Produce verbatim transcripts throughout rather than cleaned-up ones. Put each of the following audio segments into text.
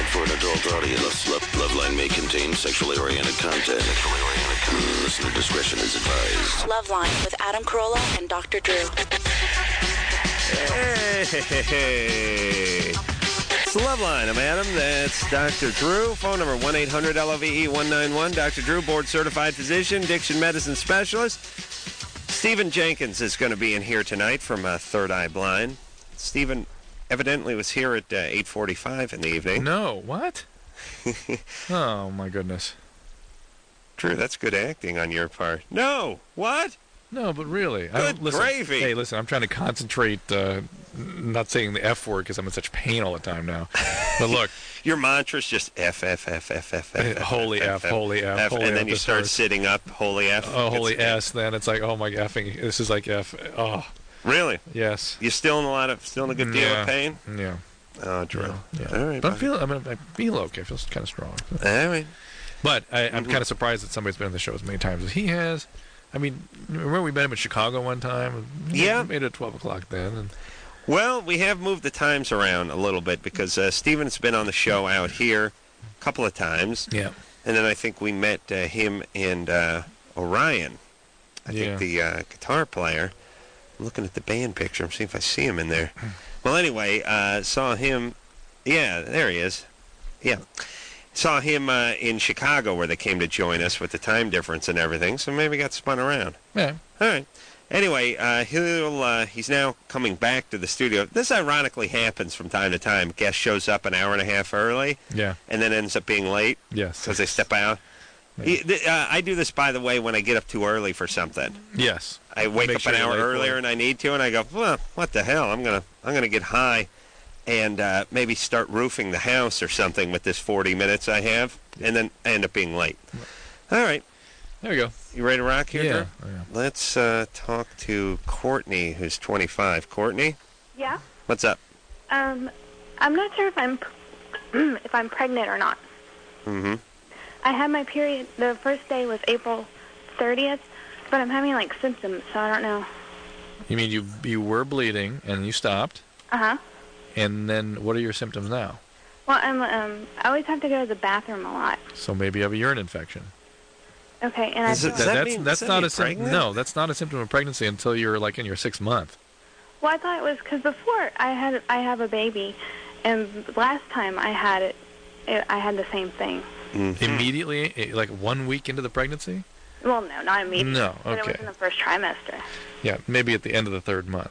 meant for an adult audience. Love, Loveline may contain sexually oriented content. Sexually oriented content. Listener discretion is advised. Loveline with Adam Carolla and Doctor Drew. Hey, it's the Loveline. I'm Adam. That's Doctor Drew. Phone number one eight hundred L O V E one nine one. Doctor Drew, board-certified physician, diction medicine specialist. Stephen Jenkins is going to be in here tonight from uh, Third Eye Blind. Stephen evidently was here at uh, eight forty-five in the evening. No, what? Oh, my goodness. Drew, that's good acting on your part. No, what? No, but really. Good I don't, listen, gravy. Hey, listen, I'm trying to concentrate, uh, not saying the F word because I'm in such pain all the time now. But look. Your mantra's just F, F, F, F, F, F, Holy F, F, holy F, F, holy and then F, you start hurts. sitting up, holy F. Oh, holy It's- S, then it's like, oh my effing, this is like F. Oh, Really? yes. You still in a lot of, still in a good deal Yeah. of pain? Yeah. Oh, Drew. Yeah. yeah. All right. But I'm buddy. feeling, I mean, I feel okay. I feel kind of strong. All right. But I, I'm Mhm. kind of surprised that somebody's been on the show as many times as he has. I mean, remember we met him in Chicago one time? Yeah. We made it at twelve o'clock then. And Well, we have moved the times around a little bit because uh, Steven's been on the show out here a couple of times. yeah. And then I think we met uh, him and uh, Orion. I Yeah. think the uh, guitar player. I'm looking at the band picture. I'm seeing if I see him in there. Well, anyway, uh, saw him. Yeah, there he is. Yeah. Saw him uh, in Chicago where they came to join us with the time difference and everything. So maybe got spun around. Yeah. All right. Anyway, uh, he'll uh, he's now coming back to the studio. This ironically happens from time to time. Guest shows up an hour and a half early Yeah. and then ends up being late Yes. because they step out. Yeah. He- th- uh, I do this, by the way, when I get up too early for something. Yes. I wake Make up sure an you're hour late for earlier it. and I need to, and I go, well, what the hell? I'm gonna I'm gonna get high and uh, maybe start roofing the house or something with this forty minutes I have, and then I end up being late. All right. There we go. You ready to rock here, Yeah. Drew? Oh, yeah. Let's uh, talk to Courtney, who's twenty-five. Courtney, Yeah. what's up? Um, I'm not sure if I'm if I'm pregnant or not. Mm-hmm. I had my period. The first day was April thirtieth, but I'm having like symptoms, so I don't know. You mean you you were bleeding and you stopped, Uh huh. and then what are your symptoms now? Well, I'm um I always have to go to the bathroom a lot. So maybe you have a urine infection. Okay, and I Is feel it- like, Does that that's mean- that's does that not mean a symptom. pregnant? No, that's not a symptom of pregnancy until you're like in your sixth month. well, I thought it was because before I had I have a baby, and last time I had it, it I had the same thing. Mm-hmm. Immediately, eh, like one week into the pregnancy. Well, no, not immediately. No, But it was okay. in the first trimester. Yeah, maybe at the end of the third month.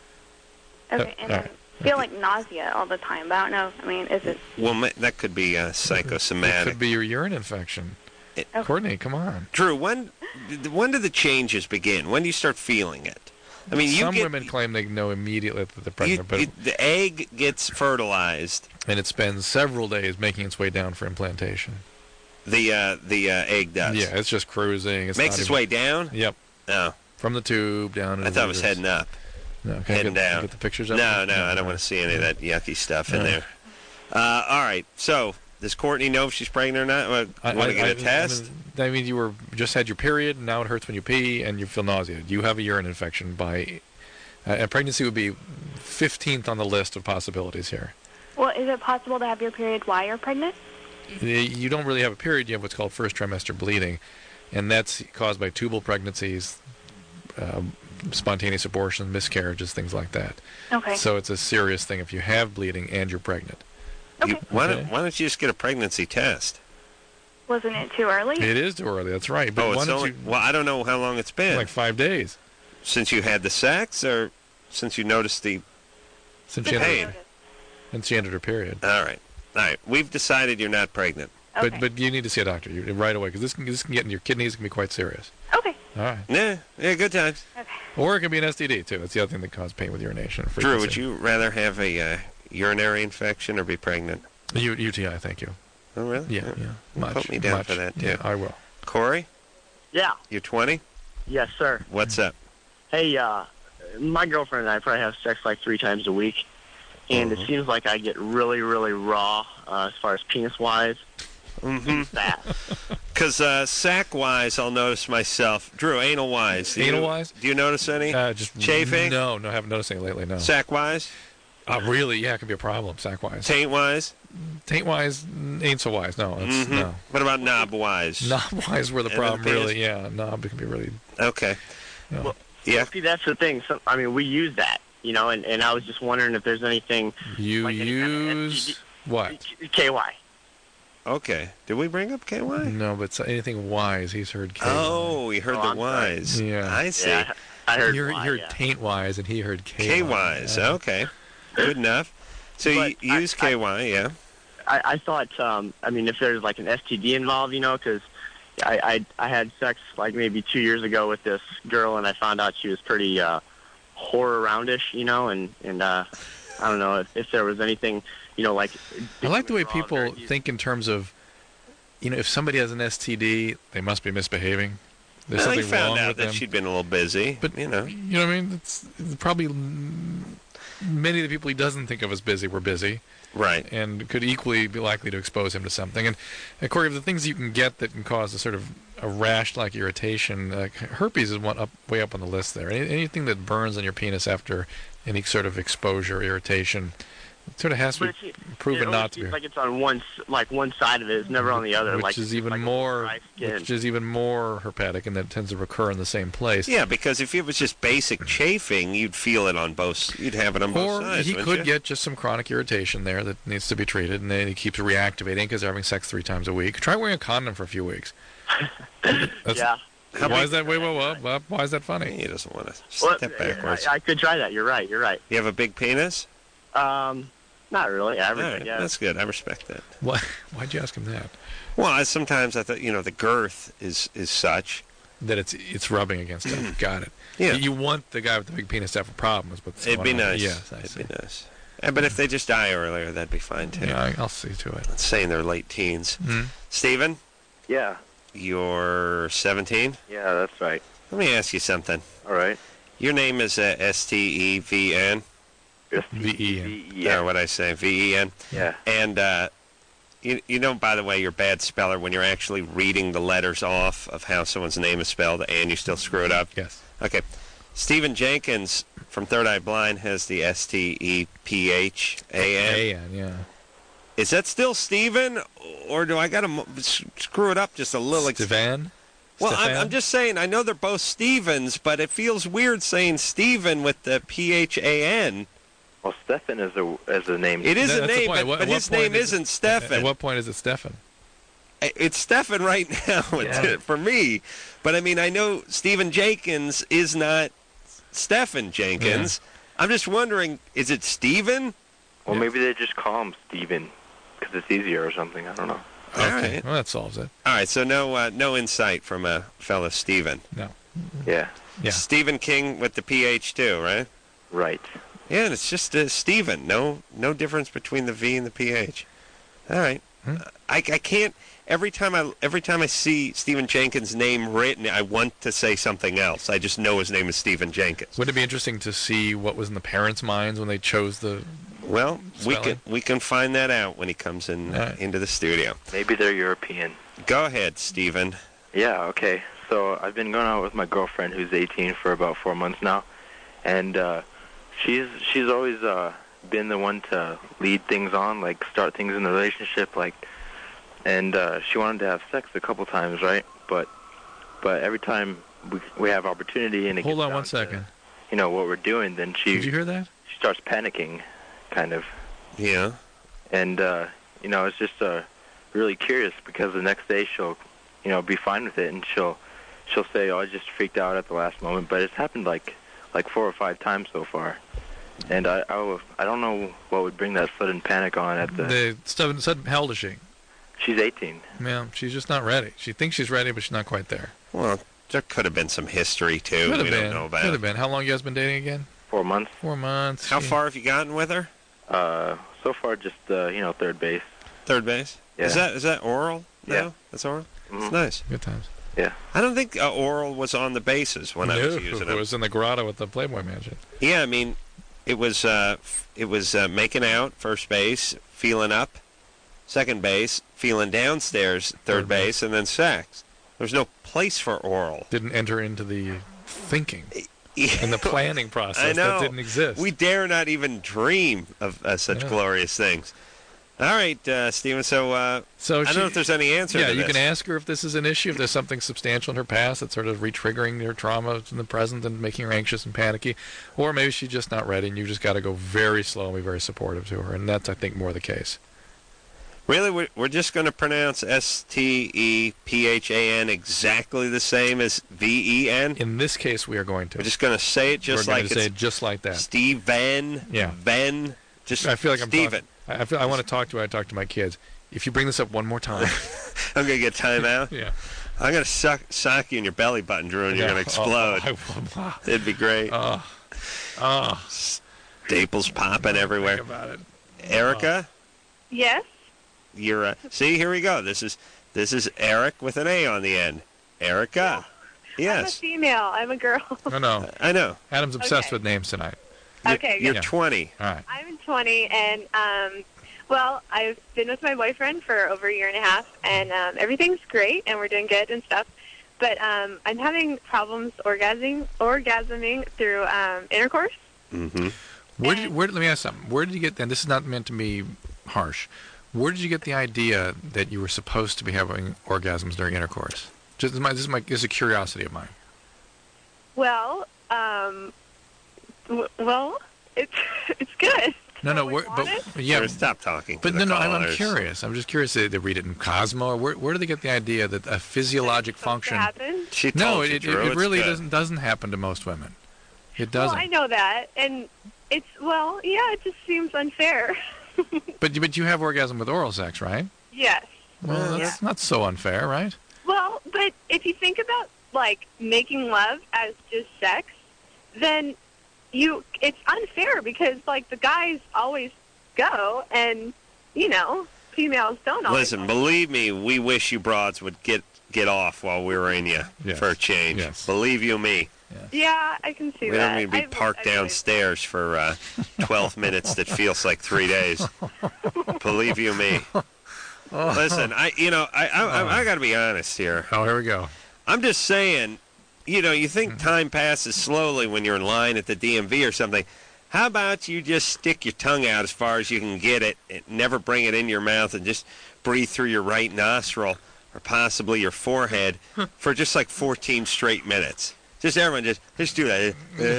Okay, Uh, and all I right. feel like nausea all the time, but I don't know. I mean, is it? Well, ma- that could be uh, It psychosomatic. could be your urine infection. It- Okay. Courtney, come on. Drew, when when do the changes begin? When do you start feeling it? I mean, you Some get, women claim they know immediately that they're you, pregnant, but you- the egg gets fertilized. and it spends several days making its way down for implantation. The uh, the uh, egg does. Yeah, it's just cruising. It's Makes not its even- way down. Yep, No, from the tube down. I thought it was heading up. No, can I heading get, down. Get the pictures up. No, no, I don't want to see any of that yucky stuff in No. there. Uh, all right. So, does Courtney know if she's pregnant or not? Well, I want to get I- a test? I mean, I mean, you were just had your period, and now it hurts when you pee, and you feel nausea. You have a urine infection. By uh, and pregnancy would be fifteenth on the list of possibilities here. Well, is it possible to have your period while you're pregnant? You don't really have a period. You have what's called first trimester bleeding, and that's caused by tubal pregnancies, um, spontaneous abortions, miscarriages, things like that. Okay. So it's a serious thing if you have bleeding and you're pregnant. Okay. You- why, Okay. don't, why don't you just get a pregnancy test? Wasn't it too early? It is too early. That's right. But oh, why it's don't only. you Well, I don't know how long it's been. like five days since you had the sex, or since you noticed the. since she Hey. entered, since she entered her period? All right. All right. We've decided you're not pregnant. Okay. But but you need to see a doctor you, right away because this can this can get in your kidneys. It can be quite serious. Okay. All right. Yeah. Yeah. Good times. Okay. Or it can be an S T D too. That's the other thing that causes pain with urination. Drew, frequency. would you rather have a uh, urinary infection or be pregnant? U- UTI, thank you. Oh, really? Yeah, yeah. Well, Much, put me down much. for that, too. Yeah, I will. Corey, Yeah. you're twenty? Yes, sir. What's up? Hey, uh, my girlfriend and I probably have sex like three times a week, and Mhm. it seems like I get really, really raw uh, as far as penis-wise. Mm-hmm. That. Because uh, sack-wise, I'll notice myself. Drew, anal-wise. Do you- Anal-wise? Do you notice any? Uh, just Chafing? No, no, I haven't noticed any lately. No. Sack-wise? Uh, really, yeah, it can be a problem, sack-wise. Taint-wise? Taint-wise, ain't so wise. No, it's, Mm-hmm. no. What about knob-wise? Knob-wise were the And problem, the penis? really. Yeah, knob can be really. Okay. You know. Well, Yeah. See, that's the thing. So, I mean, we use that, you know, and, and I was just wondering if there's anything You like any kind of use what? K Y. Okay. Did we bring up K Y? No, but so- anything wise, he's heard K Y. Oh, we heard Oh, the I'm sorry. wise. Yeah. I see. Yeah, I heard you heard, Y, you heard yeah. taint-wise, and he heard K Y. K-wise. Yeah. Okay. Good enough. So But you I- use I- K Y, yeah? I, I thought, um, I mean, if there's like an S T D involved, you know, because I, I I had sex like maybe two years ago with this girl, and I found out she was pretty uh, horror roundish, you know, and and uh, I don't know if, if there was anything, you know, like. I like the way Raw, people very easy. think in terms of, you know, if somebody has an S T D, they must be misbehaving. There's Well, they something found wrong out with that them. she'd been a little busy, But you know. You know what I mean? It's, it's probably mm, many of the people he doesn't think of as busy were busy, Right. and could equally be likely to expose him to something. And, and Corey, of the things you can get that can cause a sort of a rash-like irritation, uh, herpes is one up way up on the list there. Any, anything that burns on your penis after any sort of exposure, irritation, it sort of has to But be it's- proven it not always to be. seems like it's on one, s- like one side of it. It's never on the other. Which like, is even like a more, dry skin. which is even more herpetic, and that tends to recur in the same place. Yeah, because if it was just basic chafing, you'd feel it on both. You'd have it on both Or sides. he wouldn't could you? get just some chronic irritation there that needs to be treated, and then he keeps reactivating because they're having sex three times a week. Try wearing a condom for a few weeks. That's- Yeah. Why is that? Wait, wait, wait, wait, why is that funny? He doesn't want to Well, step backwards. I, I could try that. You're right. You're right. You have a big penis? Um, not really. All Average, I right, guess. that's good. I respect that. Why? Why'd you ask him that? Well, I, sometimes I thought, you know, the girth is is such. That it's it's rubbing against him. Got it. Yeah. You want the guy with the big penis to have a problem. Is what's It'd be going on. nice. Yes, I It'd see. be nice. Uh, but if they just die earlier, that'd be fine too. Yeah, I- I'll see to it. Let's say in their late teens. Hmm? Stephen, Yeah, you're seventeen. yeah, that's right. Let me ask you something. All right. Your name is uh, S T E V N. V E N. V- Yeah. Yeah, What I say, V E N. yeah. And uh, you, you know, by the way, you're a bad speller when you're actually reading the letters off of how someone's name is spelled, and you still screw it up. Yes. Okay. Stephen Jenkins from Third Eye Blind has the S T E P H A N. A N. Yeah. Is that still Stephen, or do I got to screw it up just a little? Stevan. Well, I'm, Stefan? I'm just saying, I know they're both Stevens, but it feels weird saying Stephen with the P H A N. Well, Stefan is a is a name. It is That's a the name, point. but, What- but what his point name is it- isn't Stefan. At what point is it Stefan? It's Stefan right now Yeah. for me. But, I mean, I know Stephen Jenkins is not Stephen Jenkins. I'm just wondering, is it Stephen? Well, Yeah. maybe they just call him Steven because it's easier or something. I don't know. All Okay. right. Well, that solves it. All right, so no uh, no insight from a fellow Stephen. No. Yeah, Yeah. Stephen King with the P H too, right? right. Yeah, and it's just uh, Stephen. No no difference between the V and the P H. All right. Hmm. I, I can't every time I every time I see Stephen Jenkins' name written, I want to say something else. I just know his name is Stephen Jenkins. Wouldn't it be interesting to see what was in the parents' minds when they chose the? Well, we Spelling? can we can find that out when he comes in All right. into the studio. Maybe they're European. Go ahead, Stephen. Yeah. Okay. So I've been going out with my girlfriend who's eighteen for about four months now, and uh, she's she's always uh, been the one to lead things on, like start things in the relationship, like. And uh, she wanted to have sex a couple times, right? But but every time we we have opportunity and it Hold gets on down one to, second. you know what we're doing, then she Did you hear that? she starts panicking, kind of. Yeah. And uh, you know, it's just uh, really curious because the next day she'll, you know, be fine with it, and she'll she'll say, "Oh, I just freaked out at the last moment." But it's happened like like four or five times so far, and I I, will- I don't know what would bring that sudden panic on at the. The Stephen said, how old is she? She's eighteen. Yeah, she's just not ready. She thinks she's ready, but she's not quite there. Well, there could have been some history too. Could have we been. don't know about. Could have been. How long you guys been dating again? Four months. Four months. How She- far have you gotten with her? Uh, so far just uh, you know, third base. Third base. Is Yeah. that is that oral? No, Yeah. that's oral. Mhm. It's nice. Good times. I don't think uh, oral was on the bases when I was No, using it it. was in the grotto at the Playboy Mansion. Yeah, I mean, it was uh, f- it was uh, making out first base, feeling up, second base, feeling downstairs, third, Third base. base, and then sex. There's no place for oral. Didn't enter into the thinking. in the planning process. I know. That didn't exist. We dare not even dream of uh, such Yeah. glorious things. All right, uh, Stephen. So, uh, So I she- don't know if there's any answer Yeah, to you this. can ask her if this is an issue, if there's something substantial in her past that's sort of re-triggering her trauma in the present and making her anxious and panicky. Or maybe she's just not ready, and you just got to go very slow and be very supportive to her. And that's, I think, more the case. Really, we're, we're just going to pronounce S T E P H A N exactly the same as V E N? In this case, we are going to. We're just going to say it just We're like going to say it's it just like that. Steven, Yeah. Ben, just I feel like I'm Steven. talking. I feel I want to talk to her. I talk to my kids. If you bring this up one more time, I'm going to get time out. yeah, I'm going to suck, sock you in your belly button, Drew, and yeah. you're going to explode. Oh, I, It'd be great. oh, oh, Staples popping everywhere. think about it. Erica, Yes. you're uh, see, here we go. This is this is Eric with an A on the end. Erica. I'm a Yes, female. I'm a girl. No, no. I know. Adam's obsessed Okay. with names tonight. You're, Okay, You're good. twenty. All right. I'm twenty, and um, well, I've been with my boyfriend for over a year and a half, and um, everything's great, and we're doing good and stuff. But um, I'm having problems orgasming, orgasming through um, intercourse. Mm-hmm. Where did where? Let me ask something. Where did you get? And this is not meant to be harsh. Where did you get the idea that you were supposed to be having orgasms during intercourse? Just this is my this is, my, this is a curiosity of mine. Well, um, w- well, it's it's good. No, no. Well, we Where, but want it? yeah, Sure, stop talking. but to no, the no. I'm, I'm callers. curious. I'm just curious. They, they read it in Cosmo. Or where where do they get the idea that a physiologic It's supposed to function? happen. She No, told it, you, it, Drew. it It's really good. doesn't doesn't happen to most women. It Well, doesn't. I know that, and it's well, yeah, it just seems unfair. But you- but you have orgasm with oral sex, right? Yes. Well, that's not so unfair, right? Well, but if you think about like making love as just sex, then you it's unfair because like the guys always go and you know females don't always. Listen, believe me, we wish you broads would get get off while we were in you Yes. for a change. Yes. Believe you me. Yeah, I can see We that. don't need to be I've- parked I've downstairs for uh, twelve minutes that feels like three days. Believe you me. Listen, I you know I I, I, I got to be honest here. Oh, here we go. I'm just saying, you know, you think time passes slowly when you're in line at the D M V or something. How about you just stick your tongue out as far as you can get it, and never bring it in your mouth, and just breathe through your right nostril or possibly your forehead for just like fourteen straight minutes. Just everyone just just do that.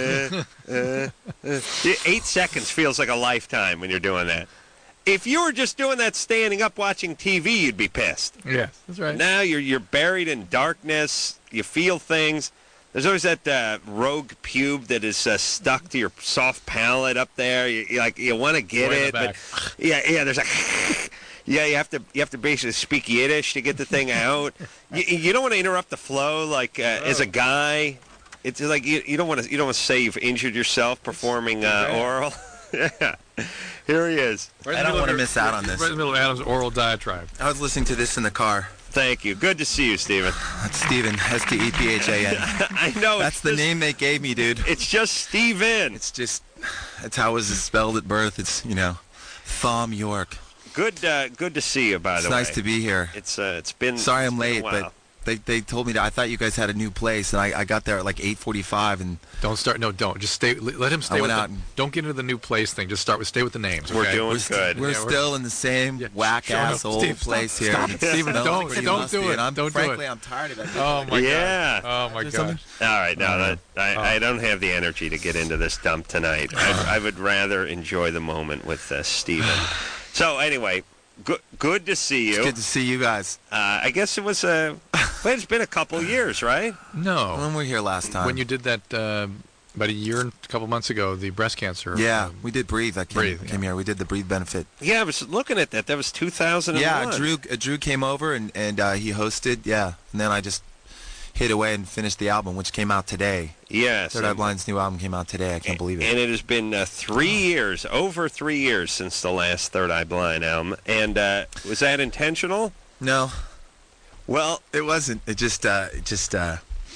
Uh, uh, uh. Eight seconds feels like a lifetime when you're doing that. If you were just doing that standing up watching T V, you'd be pissed. Yes, that's right. Now you're you're buried in darkness. You feel things. There's always that uh, rogue pube that is uh, stuck to your soft palate up there. You, you like you want to get Way in it, the but back. yeah, yeah. There's like yeah, you have to you have to basically speak Yiddish to get the thing out. you, you don't want to interrupt the flow. Like uh, as a guy, it's like you, you don't want to you don't want to say you've injured yourself performing uh, oral. Yeah, here he is. Right in I the don't middle wanna of- miss out on this. Right in the middle of Adam's oral diatribe. I was listening to this in the car. Thank you. Good to see you, Stephen. That's Steven, S T E P H A N. I know That's it's the just- name they gave me, dude. It's just Steven. It's just, that's how it was spelled at birth. It's, you know, Thom York. Good, uh, good to see you. By It's the nice way, to be here. It's uh, it's been. Sorry it's I'm been a late, while. but they, they told me that I thought you guys had a new place, and I, I got there at like eight forty-five, and Don't start. No, don't. Just stay. Let him stay I with went the, out and- Don't get into the new place thing. Just start with stay with the names. We're okay? doing we're, st- good. we're Yeah, we're- still in the same Yeah, whack shut up, ass old Steve, stop- place here. stop and it, Steven, smells don't- pretty don't musty, do it, and I'm, don't do frankly, it. I'm tired of it. Oh my Yeah. god. Oh my Is god. there something? All right, now Uh, that I, uh. I don't have the energy to get into this dump tonight. I, I would rather enjoy the moment with uh, Steven. So anyway, good good to see It's you. good to see you guys. Uh, I guess it was uh, well, it's been a couple years, right? No. When we were here last time. When you did that uh, about a year and a couple months ago, the breast cancer. Yeah, um, we did Breathe. I came, Breathe, came yeah. here. We did the Breathe benefit. Yeah, I was looking at that. That was two thousand one. Yeah, Drew uh, Drew came over and and uh, he hosted. Yeah, and then I just hit away and finished the album, which came out today. Yes. Third Eye and- Blind's new album came out today. I can't believe it. And it has been uh, three years, over three years since the last Third Eye Blind album. And uh, was that intentional? No, Well, it wasn't. It just uh, it just uh,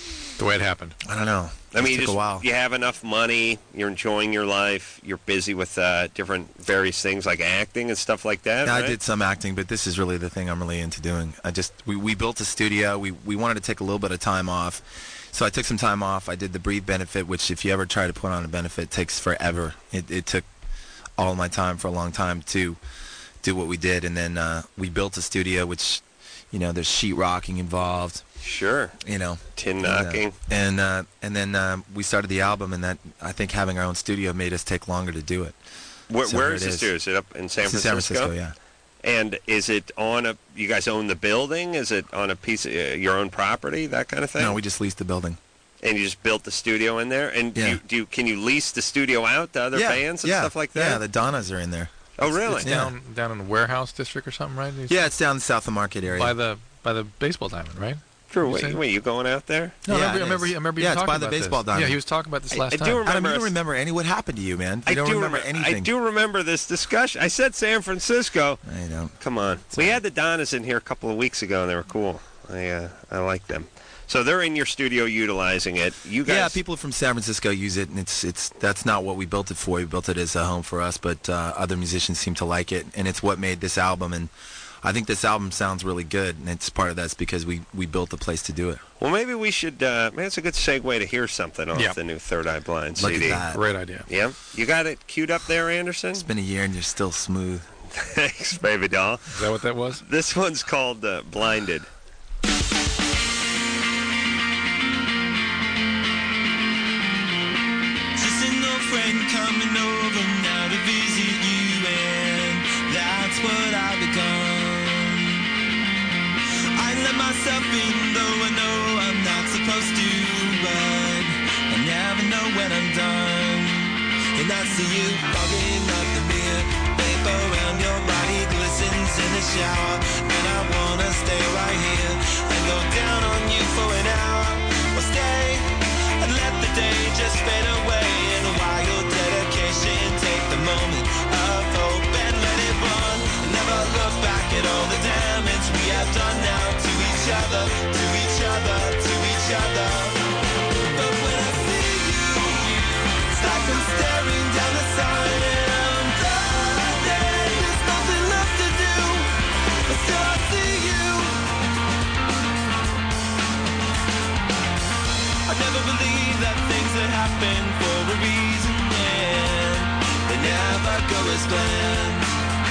the way it happened. I don't know. I mean, It you, took just, a while. you have enough money, you're enjoying your life, you're busy with uh, different various things like acting and stuff like that, Yeah, right? I did some acting, but this is really the thing I'm really into doing. I just we, we built a studio. We we wanted to take a little bit of time off, so I took some time off. I did the Breathe benefit, which if you ever try to put on a benefit, takes forever. It it took all my time for a long time to do what we did, and then uh, we built a studio, which, you know, there's sheetrocking involved. Sure. You know, Tin and, uh, knocking. and uh, and then uh, we started the album, and that I think having our own studio made us take longer to do it. Where, So where here is it the is. studio? Is it up in San It's in Francisco? San Francisco, yeah. And is it on a? You guys own the building? Is it on a piece of uh, your own property? That kind of thing. No, we just leased the building. And you just built the studio in there. And do, Yeah. you, do you, can you lease the studio out to other yeah, bands and yeah, stuff like that? Yeah, the Donnas are in there. Oh, really? It's Yeah. down down in the warehouse district or something, right? Yeah, it's down south of Market area. By the by the baseball diamond, right? Drew, You wait, saying? wait, you going out there? No, Yeah, I remember, it I remember, is. I remember you Yeah, it's talking by the about baseball this. diamond. Yeah, he was talking about this I- last I do time. remember- Adam, you don't us- remember any. What happened to you, man? You I don't do remember remember. anything. I do remember this discussion. I said San Francisco. I don't. Come on. We had the Donnas in here a couple of weeks ago, and they were cool. I uh, I like them. So they're in your studio utilizing it. You guys. Yeah, people from San Francisco use it, and it's it's that's not what we built it for. We built it as a home for us, but uh, other musicians seem to like it, and it's what made this album. And I think this album sounds really good, and it's part of that's because we, we built a place to do it. Well, maybe we should. Uh, maybe it's a good segue to hear something off Yeah. the new Third Eye Blind Look C D. at that. Great idea. Yeah, you got it queued up there, Anderson. It's been a year, and you're still smooth. Thanks, baby doll. Is that what that was? This one's called uh, Blinded. Just an old friend coming over now to visit you, and that's what I've become. I let myself in, though I know I'm not supposed to, but I never know when I'm done. And I see you fogging up the mirror, vapor around your body glistens in the shower, and I wanna stay right here and go down on you for an hour, or stay and let the day just fade away in a wild dedication. Take the moment of hope and let it run. Never look back at all the damage we have done now to each other, to each other, to each other. But when I see you, it's like I'm staring down the sun and I'm blinded. There's nothing left to do, but still I see you. I never believed that things that happen for a reason, and they never go as planned.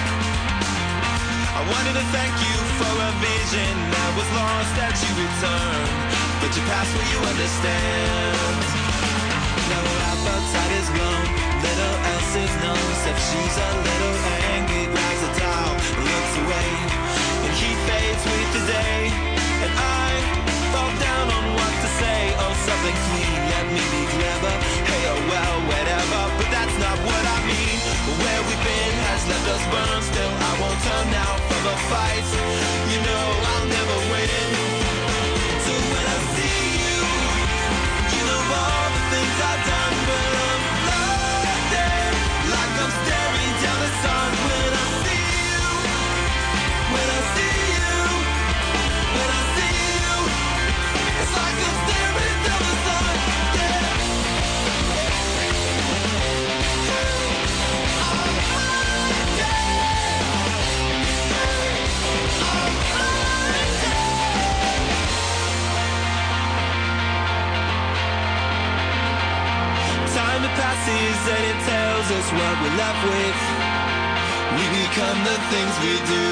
I wanted to thank you for a vision that was lost that you returned, but you passed what you understand. Now her appetite is gone, little else is known, except she's a little angry, grabs a towel and looks away, and he fades with the day, and I fall down on what to say. Oh, something clean, let me be clever. Hey, oh well, whatever, but that's not what I mean. Where we've been has left us burned. Still, I won't turn out from a fight. You know I'll never win. So when I see you, you know all the things I've done, but I'm blinded, like I'm staring down the sun. When I see you, when I see you, when I see you, it's like I'm staring down the sun. Yeah. Time it passes and it tells us what we're left with. We become the things we do.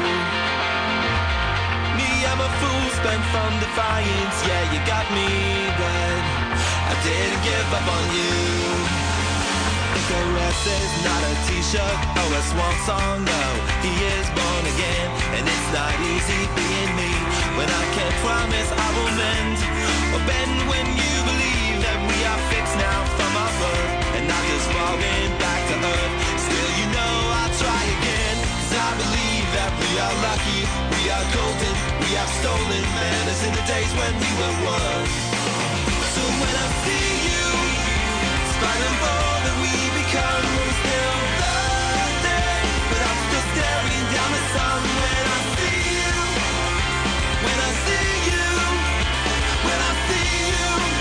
Me, I'm a fool spent from defiance. Yeah, you got me, but I didn't give up on you. The rest is not a t-shirt or a swan song, no. He is born again, and it's not easy being me. When I can't promise I will mend, or bend when you believe that we are fixed now from our birth, and not just falling back to earth. Still, you know I'll try again, cause I believe that we are lucky, we are golden, we have stolen manners in the days when we were one. So when I see you, fighting for that we become, we're still blinded, but I'm still staring down the sun. When I see you, when I see you, when I see you,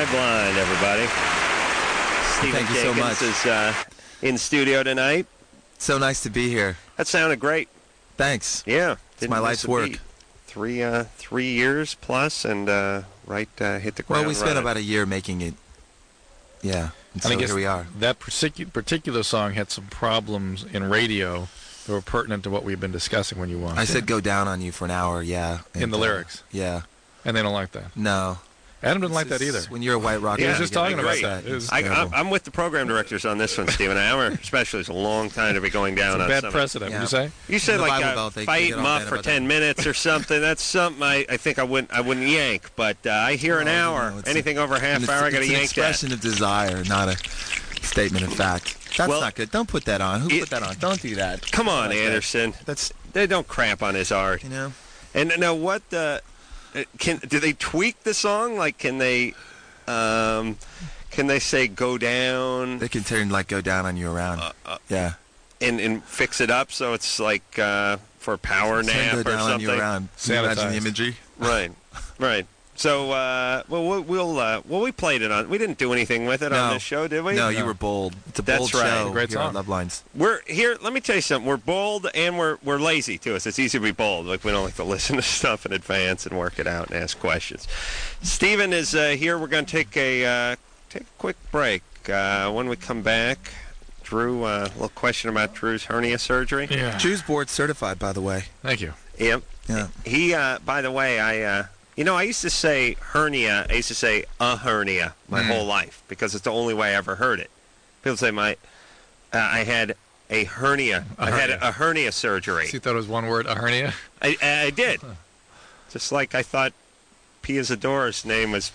Loveline, everybody. Stephen Thank you so Jenkins much. is uh, in studio tonight. So nice to be here. That sounded great. Thanks. Yeah. It's Didn't my miss life's a work. beat. Three, uh, three years plus, and uh, right uh, hit the ground Well, we spent running. about a year making it. Yeah. And so And I guess here we are. that particu- particular song had some problems in radio that were pertinent to what we've been discussing when you walked I in. said go down on you for an hour, yeah. In and, the uh, lyrics. Yeah. And they don't like that. No. Adam didn't like It's- that either. it's- When you're a white rocker, Yeah, He was you just get talking about great. that. It was I, terrible. I'm, I'm with the program directors on this one, Stephen. Our specialist, a long time to be going down it's a on bad something. precedent, Yeah. would you say? You said In the like Bible uh, Belt, they- they fight get all him up mad for about ten that. minutes or something. That's something I, I think I wouldn't I wouldn't yank. But uh, I hear an Well, you hour, know, it's anything a- over a half and it's- hour, I got to it's an yank that. expression of desire, not a statement of fact. That's Well, not good. Don't put that on. Who it- put that on? Don't do that. Come on, Like that. Anderson. That's, They don't crap on his art. you know. And now, what uh, can do they tweak the song? Like, can they um, can they say "go down" They can turn, like, go down on you around. Uh, uh, yeah. and and fix it up so it's like uh, for a power Turn nap go or down on something? you around. Can you imagine Sanitized. the imagery? Right, right. So, uh, well, we'll, we'll uh, well, we played it on. We didn't do anything with it on No. this show, did we? No, you were bold. It's a That's bold right. show. Great here on song. Love Lines. We're here. Let me tell you something. We're bold and we're we're lazy to us. It's easy to be bold. Like we don't like to listen to stuff in advance and work it out and ask questions. Stephen is uh, here. We're going to take a uh, take a quick break. Uh, when we come back, Drew, uh, a little question about Drew's hernia surgery. Yeah. Drew's board certified, by the way. Thank you. Yep. Yeah. He. Uh, by the way, I. Uh, you know, I used to say hernia. I used to say a hernia my Mm. whole life because it's the only way I ever heard it. People say my. Uh, I had a hernia. A I had hernia. a hernia surgery. So you thought it was one word, a hernia? I, I did. Just like I thought P. Isadora's name was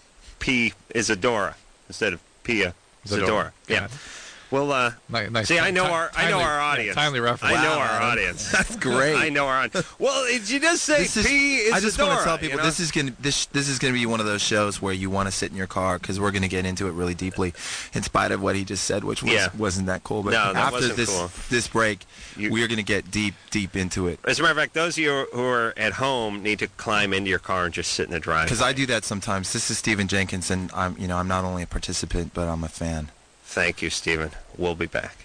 P. Isadora instead of Pia Isadora. Isadora. Yeah. Got it. Well, uh, Ni- nice. see, I ti- know ti- our I know timely- our yeah, audience. timely reference. I know Wow, our Adam. audience. That's great. I know our audience. Well, did you just say This is- P. Isadora? I just want to tell people you know? this is gonna this this is gonna be one of those shows where you want to sit in your car because we're gonna get into it really deeply, in spite of what he just said, which was, Yeah. wasn't that cool. But No, that after wasn't this cool. this break, You- we're gonna get deep deep into it As a matter of fact, those of you who are at home need to climb into your car and just sit in the driveway. because I do that sometimes. This is Stephen Jenkins, and I'm you know I'm not only a participant but I'm a fan. Thank you, Stephen. We'll be back.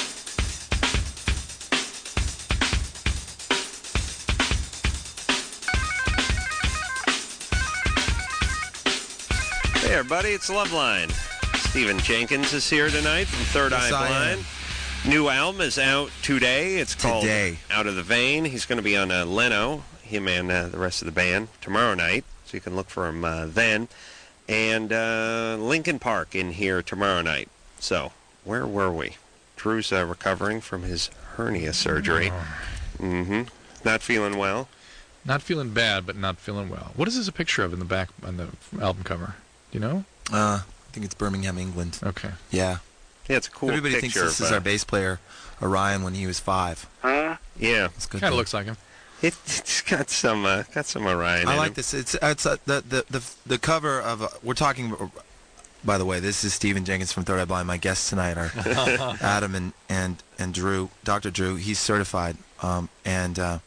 Hey, everybody, it's Loveline. Stephen Jenkins is here tonight from Third Yes, Eye I Blind. New album is out today. It's called Today. Out of the Vein. He's going to be on uh, Leno, him and uh, the rest of the band, tomorrow night, so you can look for him uh, then. And uh, Lincoln Park in here tomorrow night. So, where were we? Drew's uh, recovering from his hernia surgery. Mm-hmm. Not feeling well. Not feeling bad, but not feeling well. What is this a picture of in the back on the album cover? Do you know? Uh, I think it's Birmingham, England. Okay. Yeah. Yeah, it's a cool Everybody thinks picture. this of, is uh, our bass player, Orion, when he was five. Huh? Yeah, It's a good. Kind of thing. looks like him. it, it's got some uh, got some Orion. I in like it. this. It's it's uh, the, the the the cover of. Uh, we're talking. By the way, this is Stephen Jenkins from Third Eye Blind. My guests tonight are Adam and, and and Drew, Doctor Drew. He's certified, um, and uh,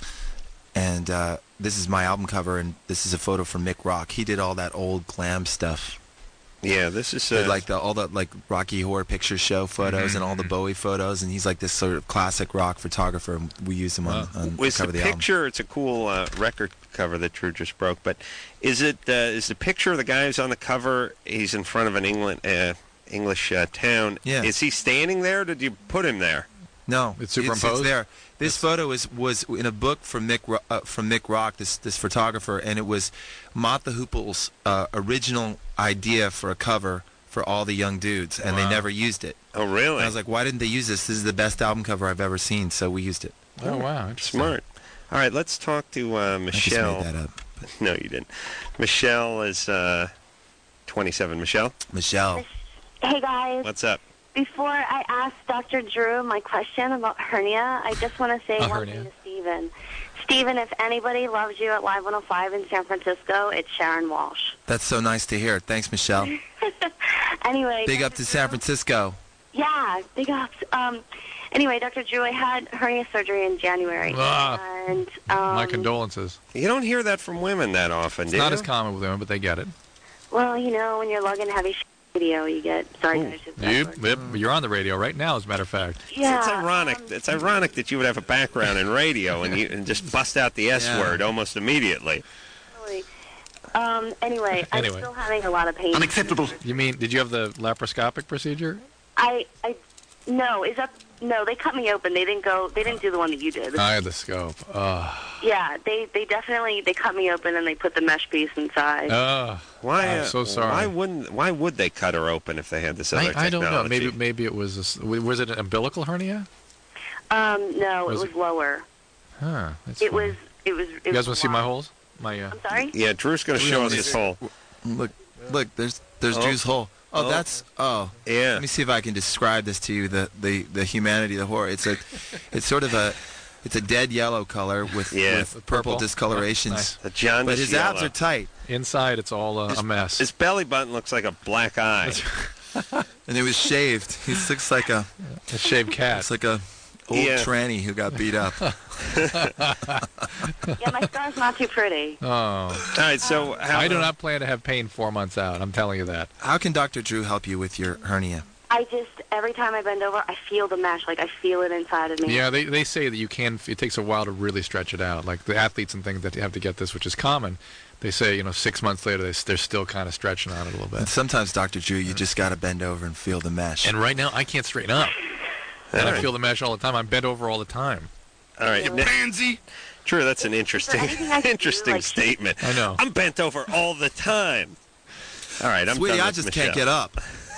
and uh, this is my album cover, and this is a photo from Mick Rock. He did all that old glam stuff, Yeah, this is Did, uh, like the all the like Rocky Horror Picture Show photos Mhm, and all the mhm. Bowie photos, and he's like this sort of classic rock photographer. And we use him on, Wow. on the was cover the of the album. picture. It's a cool uh, record cover that Drew just broke. But is it uh, is the picture of the guy who's on the cover? He's in front of an England uh, English uh, town. Yeah. Is he standing there? Or did you put him there? No, It's superimposed? It's, there. This It's- photo is was in a book from Mick Ro- uh, from Mick Rock, this this photographer, and it was Mott the Hoople's uh, original idea for a cover for all the young dudes, and they Wow. never used it. Oh, really? And I was like, why didn't they use this? This is the best album cover I've ever seen, so we used it. Oh, wow. Interesting. Smart. All right, let's talk to uh, I just Michelle. made that up. No, you didn't. Michelle is uh, twenty-seven. Michelle, Michelle, Hey guys, what's up? before I ask Doctor Drew my question about hernia, I just want to say A one hernia. thing to Stephen. Stephen, if anybody loves you at Live one oh five in San Francisco, it's Sharon Walsh. that's so nice to hear. Thanks, Michelle. Anyway, Big Doctor up to San Drew- Francisco. Yeah, big ups. Um, anyway, Doctor Drew, I had hernia surgery in January, Ah. and um, My condolences. You don't hear that from women that often, It's do not you? as common with women, but they get it. Well, you know, when you're lugging heavy sh- radio, you get... Sorry, guys. just You, backwards. yep, you're on the radio right now, as a matter of fact. Yeah. It's ironic. It's ironic that you would have a background in radio and you and just bust out the S Yeah. word almost immediately. Really. Um, anyway, I'm Anyway. still having a lot of pain. Unacceptable. You mean, did you have the laparoscopic procedure? I, I, no, is that, no, they cut me open. They didn't go, they didn't do the one that you did. I had the scope. Oh. Yeah, they, they definitely, they cut me open and they put the mesh piece inside. Oh. Why? I'm uh, so sorry. Why wouldn't? Why would they cut her open if they had this other I, I technology? don't know. Maybe maybe it was a s was it an umbilical hernia? Um, no, Was it was it- lower. Huh. That's It funny. was, it was, it You guys was want to see my wide. holes? My uh, I'm sorry? Yeah, Drew's going to show us his hole. Look, look. There's there's Oh. Drew's hole. Oh, Oh. that's oh. Yeah. Let me see if I can describe this to you. The the the humanity, the horror. It's a, it's sort of a, it's a dead yellow color with Yeah. with purple, Purple. discolorations. Nice. The jaundice But his abs yellow. are tight, inside. It's all uh, His- a mess. His belly button looks like a black eye. and it was shaved. He looks like a A shaved cat. it's like a old Yeah. tranny who got beat up. Yeah, my scar's not too pretty. Oh. All right, so how, I do not plan to have pain four months out. I'm telling you that. How can Doctor Drew help you with your hernia? I just, every time I bend over, I feel the mesh. Like, I feel it inside of me. Yeah, they they say that you can. It takes a while to really stretch it out. Like the athletes and things that have to get this, which is common. They say, you know, six months later, they, s- they're still kind of stretching on it a little And bit. sometimes, Doctor Drew, you just got to bend over and feel the mesh. And right now, I can't straighten up. And All I right. feel the mesh all the time. I'm bent over all the time. All right, Nick- Pansy. Drew, that's an interesting, anything I can do, interesting like- statement. I know. I'm bent over all the time. All right, I'm Sweetie, done I with just Michelle. can't get up.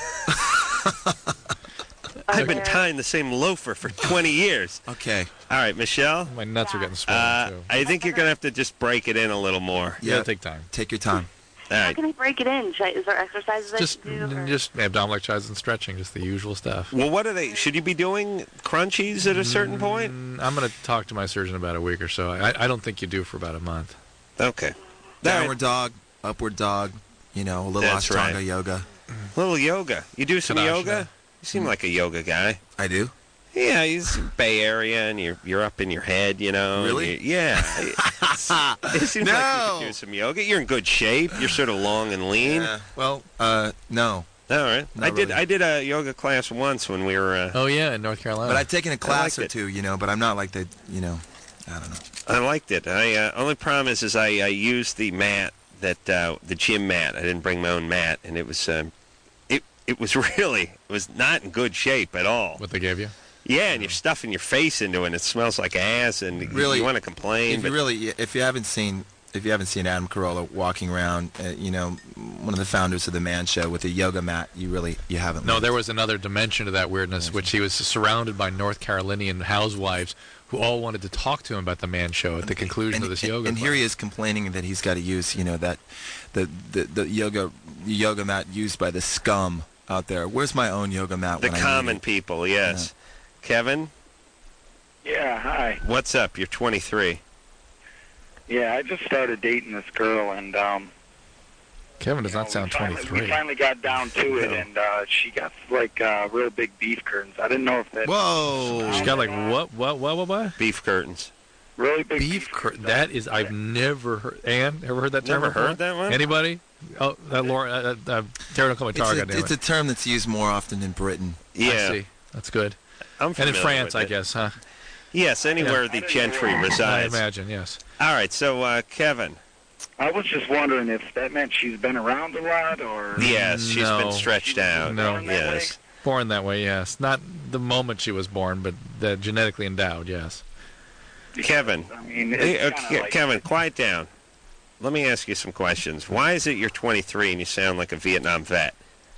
I've been Okay. tying the same loafer for twenty years. Okay. All right, Michelle. My nuts are getting swollen Uh, too. I think you're gonna have to just break it in a little more. You Yeah. gotta take time. Take your time. All How right. can I break it in? Should I, is there exercises Just I can do? or- just abdominal exercises and stretching, just the usual stuff. Well, what are they? Should you be doing crunchies at a certain point? Mm, I'm gonna talk to my surgeon about a week or so. I, I don't think you do for about a month. Okay. All Downward right. dog, upward dog. You know, a little That's Ashtanga right. yoga. Little yoga. You do some Tadasana. yoga? You seem like a yoga guy. I do. Yeah, he's Bay Area, and you're you're up in your head, you know. and Really? you- yeah. It's- it seems like you No. could do some yoga. You're in good shape. You're sort of long and lean. Yeah. Well, uh, no. All right. Not I did. really. I did a yoga class once when we were. Uh, Oh yeah, in North Carolina. But I've taken a class liked or it. two, you know. But I'm not like the, you know, I don't know. I liked it. I uh, only problem is, is I, I used the mat that uh, the gym mat. I didn't bring my own mat, and it was um, it it was really it was not in good shape at all. what they gave you. Yeah, and you're stuffing your face into it, and it smells like ass, and you- Really, you want to complain. If But you really, if you haven't seen, if you haven't seen Adam Carolla walking around, uh, you know, one of the founders of the Man Show with a yoga mat, you really, you haven't. No, lived. there was another dimension to that weirdness, which he was surrounded by North Carolinian housewives who all wanted to talk to him about the Man Show at the conclusion and, of this and- yoga And class. here he is complaining that he's got to use, you know, that the the, the yoga yoga mat used by the scum out there. Where's my own yoga mat? the when I need common it? people, yes. Kevin, Yeah, hi. what's up? You're twenty-three. Yeah, I just started dating this girl, and um, Kevin does you know, not sound we finally, twenty-three. We finally got down to it, No. and uh, she got like uh, real big beef curtains. I didn't know if that Whoa! She's got like what, what, what, what, what? Beef curtains. really big Beef cur- That is, I've never heard. Ann, ever heard that term Never before? heard that one? Anybody? Oh, that Laura, uh, uh, uh, Tara, don't call me It's, Tara, a, goddammit. it's a term that's used more often in Britain. I Yeah, see. That's good. I'm And in familiar France, with I it. guess, huh? Yes, anywhere Yeah. the gentry I resides. imagine, yes. All right, so uh, Kevin. I was just wondering if that meant she's been around a lot, or Yes, she's No. been stretched out. No. Yes. Born that way, yes. Not the moment she was born, but the genetically endowed, yes. Kevin. I mean, Hey, it's uh, kinda Ke- like, Kevin, quiet down. Let me ask you some questions. Why is it you're twenty-three and you sound like a Vietnam vet?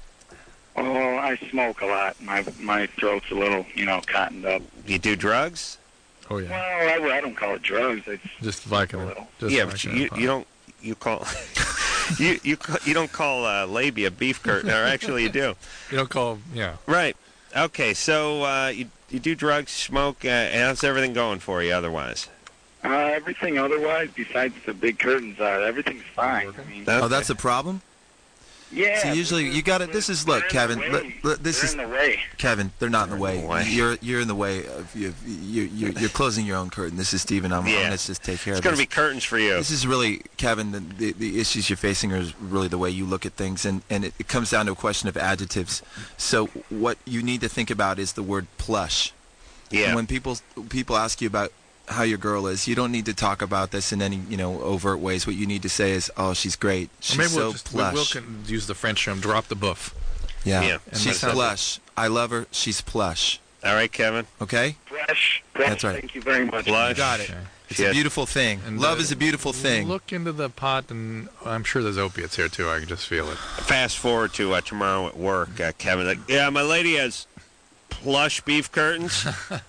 oh, I smoke a lot. My my throat's a little, you know, cottoned up. You do drugs? Oh, yeah. Well, I, I don't call it drugs. It's Just Viking. a little. Just yeah, but Viking you, Empire. you don't you call you you ca- you don't call uh, labia beef curtain, or actually you do. You don't call, yeah. Right. Okay. So uh, you you do drugs, smoke. Uh, and how's everything going for you otherwise? uh, everything otherwise, besides the big curtains, uh, everything's fine. I mean, Oh, that's a problem. Yeah. So usually you got to. This is look, Kevin. Look, look, this They're is in the way. Kevin. They're not in the way. way. You're you're in the way of you. You you're, you're closing your own curtain. This is Steven. I'm. Yeah. Let's just take care It's of going to this. be curtains for you. This is really, Kevin, the, the, the issues you're facing are really the way you look at things, and, and it, it comes down to a question of adjectives. So what you need to think about is the word plush. Yeah. And when people people ask you about how your girl is, you don't need to talk about this in any, you know, overt ways. What you need to say is, oh, she's great. She's Or maybe so we'll just we will plush. con- use the French term, drop the buff. Yeah. Yeah. And She's that's- plush. I love her. She's plush. All right, Kevin. Okay? Plush. Plush. That's right. Thank you very much. Plush. You got it. Okay. It's Yeah. a beautiful thing. And, Love uh, is a beautiful thing. Look into the pot, and I'm sure there's opiates here too. I can just feel it. Fast forward to uh, tomorrow at work, uh, Kevin. Like, yeah, my lady has plush beef curtains,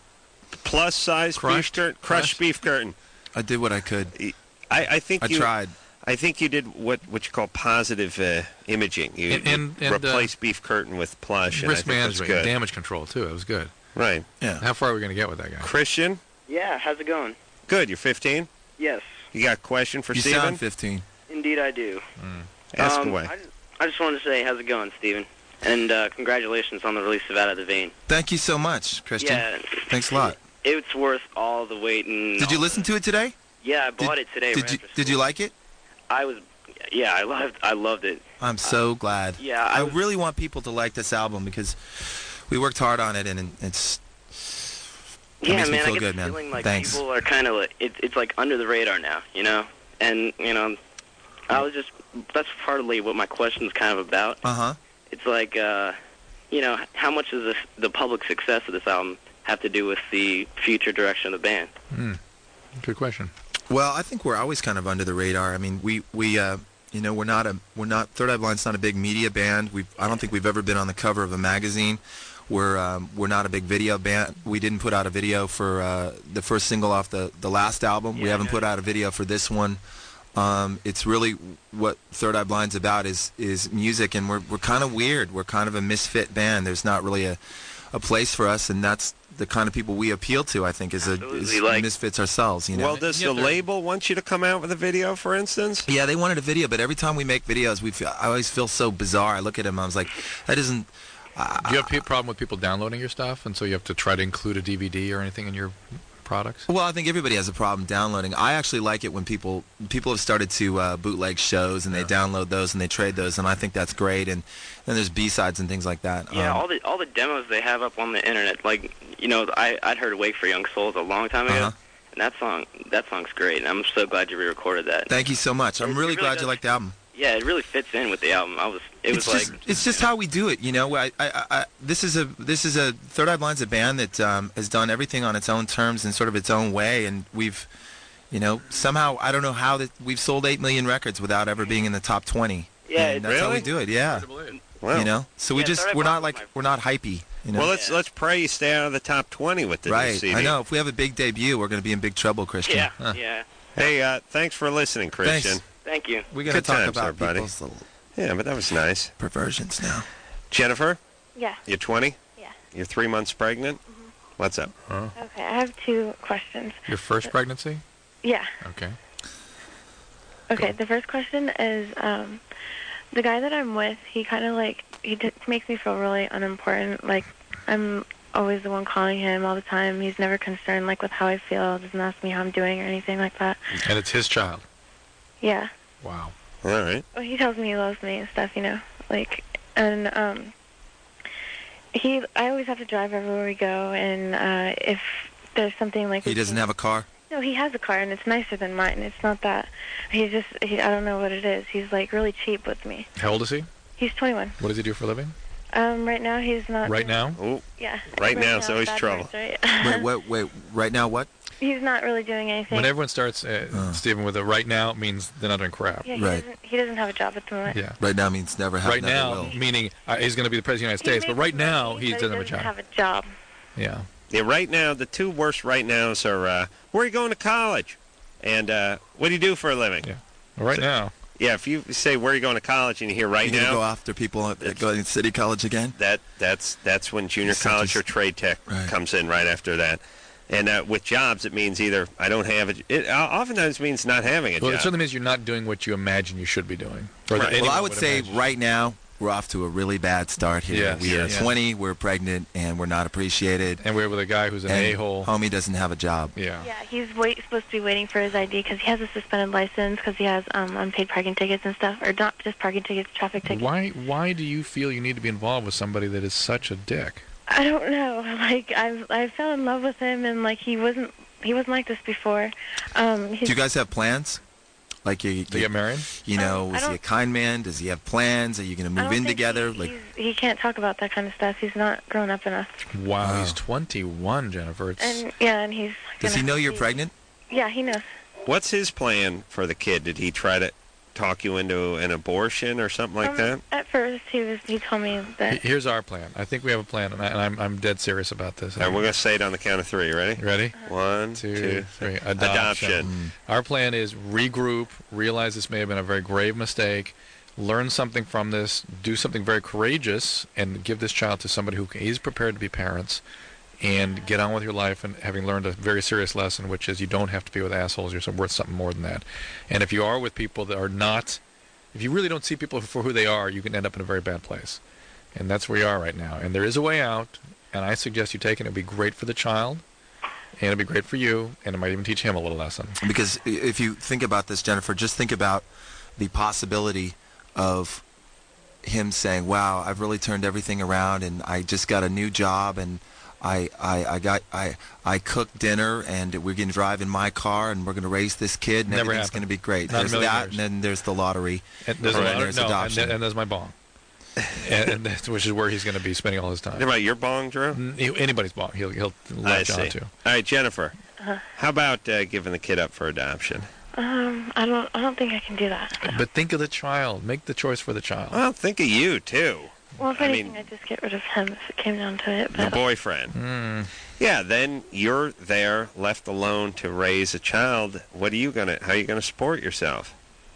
plus size Crushed? beef curtain, crushed Crushed? beef curtain. I did what I could. I, I think I you, tried. I think you did what, what you call positive uh, imaging. You, And- and- you and, uh, replaced beef curtain with plush. and I Risk think that's management, good. and damage control too. That was good. Right. Yeah. How far are we going to get with that guy? Christian, Yeah, how's it going? good. You're fifteen. Yes, You got a question for You Steven? sound fifteen. indeed I do. Ask um, away. I, just- I just wanted to say, how's it going, Steven? And uh, congratulations on the release of Out of the Vein. Thank you so much, Christian. Yeah. Thanks a lot. It's worth all the wait. And Did you listen to it today? Yeah, I bought it today. Did right you after Did you school. like it? I was, yeah, I loved, I loved it. I'm so glad. Yeah, I, I was, really want people to like this album because we worked hard on it, and it's it yeah, makes me man. feel I get good, the man. feeling like Thanks. people are kind of like, it, it's like under the radar now, you know. And you know, I was just, that's partly what my question's kind of about. Uh huh. It's like, uh, you know, how much does this, the public success of this album have to do with the future direction of the band? Hmm. Good question. Well, I think we're always kind of under the radar. I mean, we we uh, you know, we're not a we're not Third Eye Blind's not a big media band. We I don't think we've ever been on the cover of a magazine. We're um, we're not a big video band. We didn't put out a video for uh, the first single off the the last album. Yeah, we haven't I put out a video for this one. Um, it's really what Third Eye Blind's about is is music, and we're we're kind of weird. We're kind of a misfit band. There's not really a a place for us, and that's the kind of people we appeal to. I think is a Absolutely, is like- misfits ourselves. You know. Well, does Yeah, the they're- label want you to come out with a video, for instance? Yeah, they wanted a video, but every time we make videos, we feel, I always feel so bizarre. I look at him, I was like, that isn't. Uh, Do you have a problem with people downloading your stuff, and so you have to try to include a D V D or anything in your products? well, I think everybody has a problem downloading. I actually like it when people people have started to uh, bootleg shows and they download those and they trade those, and I think that's great. And then there's B sides and things like that. Yeah, Um, all the all the demos they have up on the internet, like, you know, I I'd heard "Wake for Young Souls" a long time ago, Uh-huh. and that song that song's great. And I'm so glad you re-recorded that. Thank you so much. I'm It really really glad does- you liked the album. Yeah, it really fits in with the album. I was it it's was just like it's just how we do it, you know. I, I, I, this is a this is a Third Eye Blind's a band that um, has done everything on its own terms and sort of its own way, and we've, you know, somehow I don't know how that we've sold eight million records without ever being in the top twenty. Yeah, and it's- that's how we Really? do it. Yeah, Well, you know. So we Yeah, just Third Eye we're Blind not was like my- we're not hypey, you know. well, let's Yeah. let's pray you stay out of the top twenty with the new right. C D. I know. If we have a big debut, we're going to be in big trouble, Christian. yeah, Huh. yeah. Hey, uh, thanks for listening, Christian. Thanks. Thank you. We're going to Good talk times, about everybody. people's little Yeah, but that was nice. perversions now. Jennifer, Yeah. you're twenty? Yeah. You're three months pregnant? What's up? Okay, I have two questions. Your first pregnancy? Yeah. Okay. Okay, the first question is, um, the guy that I'm with, he kind of like, he t- makes me feel really unimportant. Like, I'm always the one calling him all the time. He's never concerned, like, with how I feel. Doesn't ask me how I'm doing or anything like that. And it's his child. Yeah. Wow. All right. Well, he tells me he loves me and stuff, you know. Like, and, um, he, I always have to drive everywhere we go, and, uh, if there's something like... He doesn't have a car. No, he has a car, and it's nicer than mine. It's not that. He's just, he, I don't know what it is. He's, like, really cheap with me. How old is he? He's twenty-one. What does he do for a living? Um, right now he's not... Right now? Oh, Yeah. Right now, so he's bad trouble. words, right? Wait, wait, wait. Right now, what? He's not really doing anything. When everyone starts, uh, Oh. Stephen, with a right now, it means they're not doing crap. yeah, he, Right. doesn't, he doesn't have a job at the moment. Yeah. Right now means never have. Right never now, will. meaning uh, he's going to be the president of the United States, He but right makes now money, he but doesn't have a doesn't job. have a job. Yeah. Yeah, right now, the two worst right nows are, uh, where are you going to college? And uh, what do you do for a living? Yeah. Right So- now. Yeah, if you say, where are you going to college, and you hear right You're gonna now, go after people that go to City College again. that that's that's when junior It's such college a- or trade tech Right. comes in right after that. And uh, with jobs, it means either I don't have it. It uh, oftentimes means not having a Well, it job. certainly means you're not doing what you imagine you should be doing. Or that Right. Well, anyone I would say imagine. right now we're off to a really bad start here. Yes, we are yes. twenty, we're pregnant, and we're not appreciated. And we're with a guy who's an and a-hole. Homie doesn't have a job. Yeah. Yeah, he's wait, supposed to be waiting for his I D because he has a suspended license because he has um, unpaid parking tickets and stuff, or not just parking tickets, traffic tickets. Why Why do you feel you need to be involved with somebody that is such a dick? I don't know. Like I I fell in love with him and like he wasn't he wasn't like this before. Um, he's, Do you guys have plans? Like you, you get married? You know, Um, I is he a don't- kind man? Does he have plans? Are you going to I move don't in think together? He, like, he's, he can't talk about that kind of stuff. He's not grown up enough. Wow, he's twenty-one, Jennifer. It's, And yeah, and he's. does he gonna know you're be- pregnant? Yeah, he knows. What's his plan for the kid? Did he try to talk you into an abortion or something like um, that? At first, he was. He told me that. He- Here's our plan. I think we have a plan, and, I, and I'm, I'm dead serious about this. And we're going to say it on the count of three. Ready? Ready? One, Two, two, three. three. Adoption. Adoption. Our plan is regroup, realize this may have been a very grave mistake, learn something from this, do something very courageous, and give this child to somebody who is prepared to be parents, and get on with your life, and having learned a very serious lesson, which is you don't have to be with assholes. You're worth something more than that. And if you are with people that are not, if you really don't see people for who they are, you can end up in a very bad place. And that's where you are right now. And there is a way out, and I suggest you take it. It would be great for the child, and it would be great for you, and it might even teach him a little lesson. Because i- if you think about this, Jennifer, just think about the possibility of him saying, wow, I've really turned everything around, and I just got a new job, and I, I, I got I I cooked dinner, and we're going to drive in my car, and we're going to raise this kid, and Never everything's happened. going to be great. Not in a There's million that, years. and then there's the lottery, And there's, and a lot, there's no, adoption. And, and there's my bong. and, and that's, which is where he's going to be spending all his time. What about your bong, Drew? N- he- anybody's bong. He'll, he'll I latch see. on to. All right, Jennifer. Uh, How about uh, giving the kid up for adoption? um, I don't. I don't think I can do that. But think of the child. Make the choice for the child. Well, think of you, too. Well, if I anything, mean- I'd just get rid of him if it came down to it. The But boyfriend. Mm. Yeah, then you're there, left alone to raise a child. What are you gonna? How are you gonna support yourself?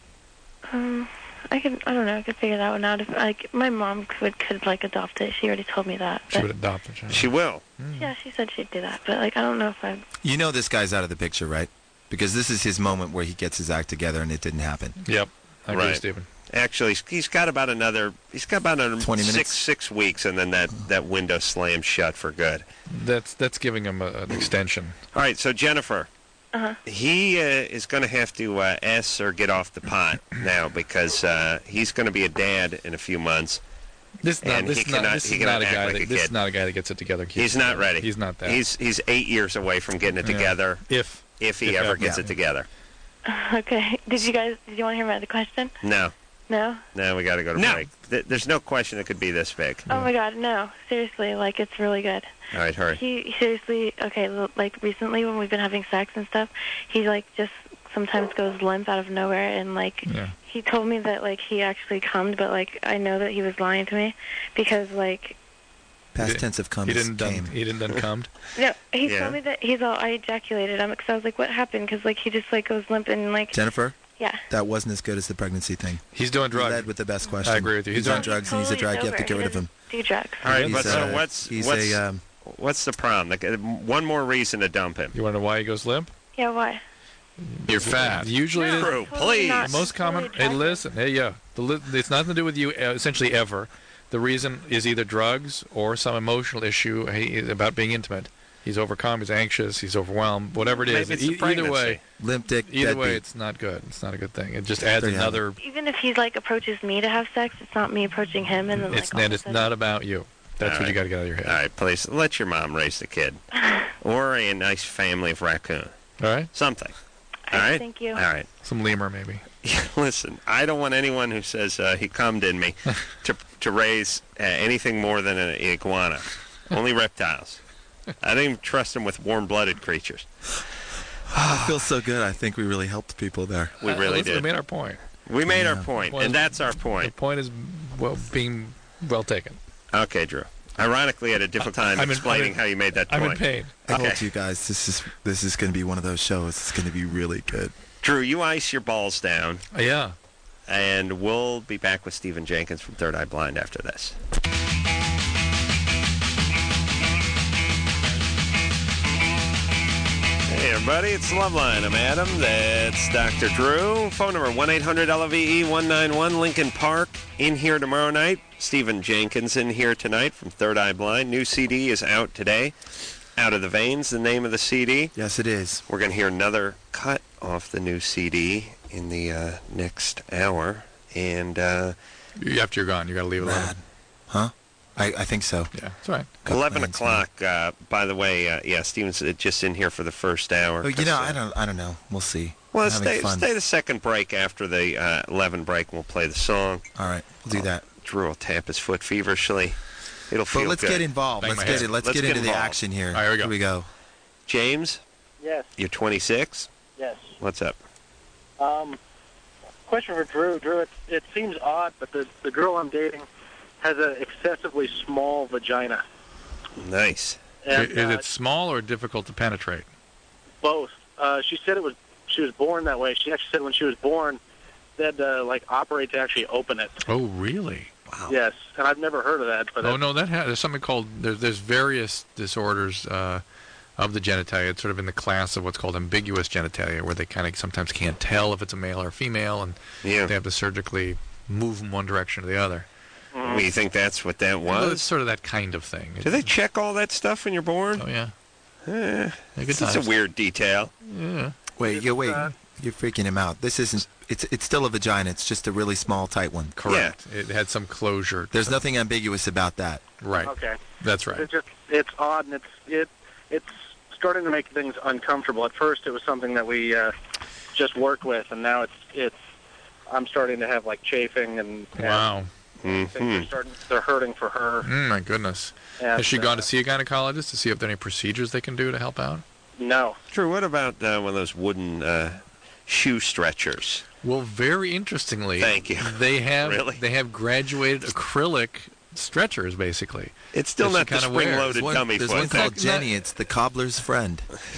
um, I could. I don't know. I could figure that one out. If like my mom could could like adopt it. She already told me that. She But, would adopt the child. She will. yeah, she said she'd do that. But like, I don't know if I. You know this guy's out of the picture, right? Because this is his moment where he gets his act together, and it didn't happen. Yep. I agree, Right. Stephen. Actually, he's got about another. He's got about another twenty six minutes? six weeks, and then that that window slams shut for good. That's that's giving him a, an extension. All right, so Jennifer, Uh-huh. he uh, is going to have to uh, S or get off the pot now because uh, he's going to be a dad in a few months. This is not, And this he is not, cannot- this he is not a cannot guy act that like a this kid. is not a guy that gets it together. keeps He's it not together. ready. He's not that. He's he's eight years away from getting it Yeah. together. If if he if ever ever. gets Yeah. it together. Okay. Did you guys? Did you want to hear about the question? No, No. no, we got to go to No. break. Th- There's no question it could be this big. Oh my God, no. Seriously, like it's really good. All right, hurry. He seriously, okay, l- like recently when we've been having sex and stuff, he like just sometimes goes limp out of nowhere and like Yeah. he told me that like he actually cummed, but like I know that he was lying to me because like Past He- tense of come he is didn't done, came. he didn't done cummed. no, he Yeah. told me that he's all I ejaculated. I'm because I was like, what happened? Because like he just like goes limp and like Jennifer, yeah. that wasn't as good as the pregnancy thing. He's doing You drugs. led with the best question. I agree with you. He's, He's on on- drugs and he's a drug. You have to get rid of him. Do drugs. All right, He's, but so uh, what's he's what's a um, what's the problem? Like, uh, one more reason to dump him. You want to know why he goes limp? Yeah, why? You're fat. Usually, it is- Drew, Totally please. not. most common. Totally Hey, attractive. listen. Hey, yeah. The li- it's nothing to do with you. Uh, essentially, ever. The reason is either drugs or some emotional issue he, about being intimate. He's overcome. He's anxious. He's overwhelmed. Whatever it is. Maybe it's the E- either way, pregnancy. limp dick. either way, deadbeat. it's not good. It's not a good thing. It just adds There you have another. Even if he like approaches me to have sex, it's not me approaching him, and then like It's all of and a it's sudden- not about you. That's All what you right. got to get out of your head. All right, please let your mom raise the kid, or a nice family of raccoon, All right. something. All All right, right. thank you. All right. Some lemur maybe. Listen, I don't want anyone who says uh, he cummed in me to to raise uh, anything more than an iguana. Only reptiles. I don't even trust him with warm-blooded creatures. I feel so good. I think we really helped people there. We Uh, really listen, did. We made our point. We made our Yeah. point, Well, and that's our The point. point is well being well taken. Okay, Drew. Ironically, at a different time, I'm in- explaining I'm in- how you made that I'm point. in pain. I Okay. told you guys this is this is going to be one of those shows. It's going to be really good. Drew, you ice your balls down, Uh, yeah. and we'll be back with Stephen Jenkins from Third Eye Blind after this. everybody. It's Loveline. I'm Adam. That's Doctor Drew. Phone number one eight hundred L V E one nine one. Lincoln Park in here tomorrow night. Stephen Jenkins in here tonight from Third Eye Blind. New C D is out today. Out of the Veins, the name of the C D. Yes, it is. We're going to hear another cut off the new C D in the uh, next hour. And uh, after you're gone, you got to leave it alone. Huh? I, I think so. Yeah, that's right. eleven o'clock, uh, by the way, uh, yeah, Steven's uh, just in here for the first hour. Oh, you know, uh, I don't I don't know. We'll see. Well, I'm having stay, fun. stay the second break after the uh, eleven break. We'll play the song. All right, we'll do that. Drew will tap his foot feverishly. It'll feel But let's good. get involved. Let's get, it, let's Let's get into the involved. action here. All right, here we go. Here we go. James? Yes. You're twenty-six? Yes. What's up? Um, question for Drew. Drew, it, it seems odd, but the, the girl I'm dating has an excessively small vagina. Nice. And, is uh, it small or difficult to penetrate? Both. Uh, she said it was. She was born that way. She actually said when she was born, they had to like operate to actually open it. Oh, really? Wow. Yes, and I've never heard of that. But Oh no, that ha- there's something called there's there's various disorders uh, of the genitalia. It's sort of in the class of what's called ambiguous genitalia, where they kind of sometimes can't tell if it's a male or a female, and Yeah. they have to surgically move from one direction to the other. Well, you think that's what that Well, was? it's sort of that kind of thing. Do they check all that stuff when you're born? Oh yeah. Eh, Yeah, good it's a times. weird detail. Yeah. Wait, you wait. uh, You're freaking him out. This isn't. It's it's still a vagina. It's just a really small, tight one. Correct. It had some closure. There's nothing ambiguous about that. Right. Okay. That's right. It's just it's odd, and it's it it's starting to make things uncomfortable. At first, it was something that we uh, just worked with, and now it's it's I'm starting to have like chafing and, and Wow. things are starting they're hurting for her. Mm, my goodness. And, Has she gone uh, to see a gynecologist to see if there are any procedures they can do to help out? No. Drew, what about uh, one of those wooden uh, shoe stretchers? Well, very interestingly, Thank you. They have Really? they have graduated acrylic stretchers, basically. It's still that not she the kinda wears. spring-loaded There's one, dummy there's foot. one called Not- Jenny. It's the cobbler's friend.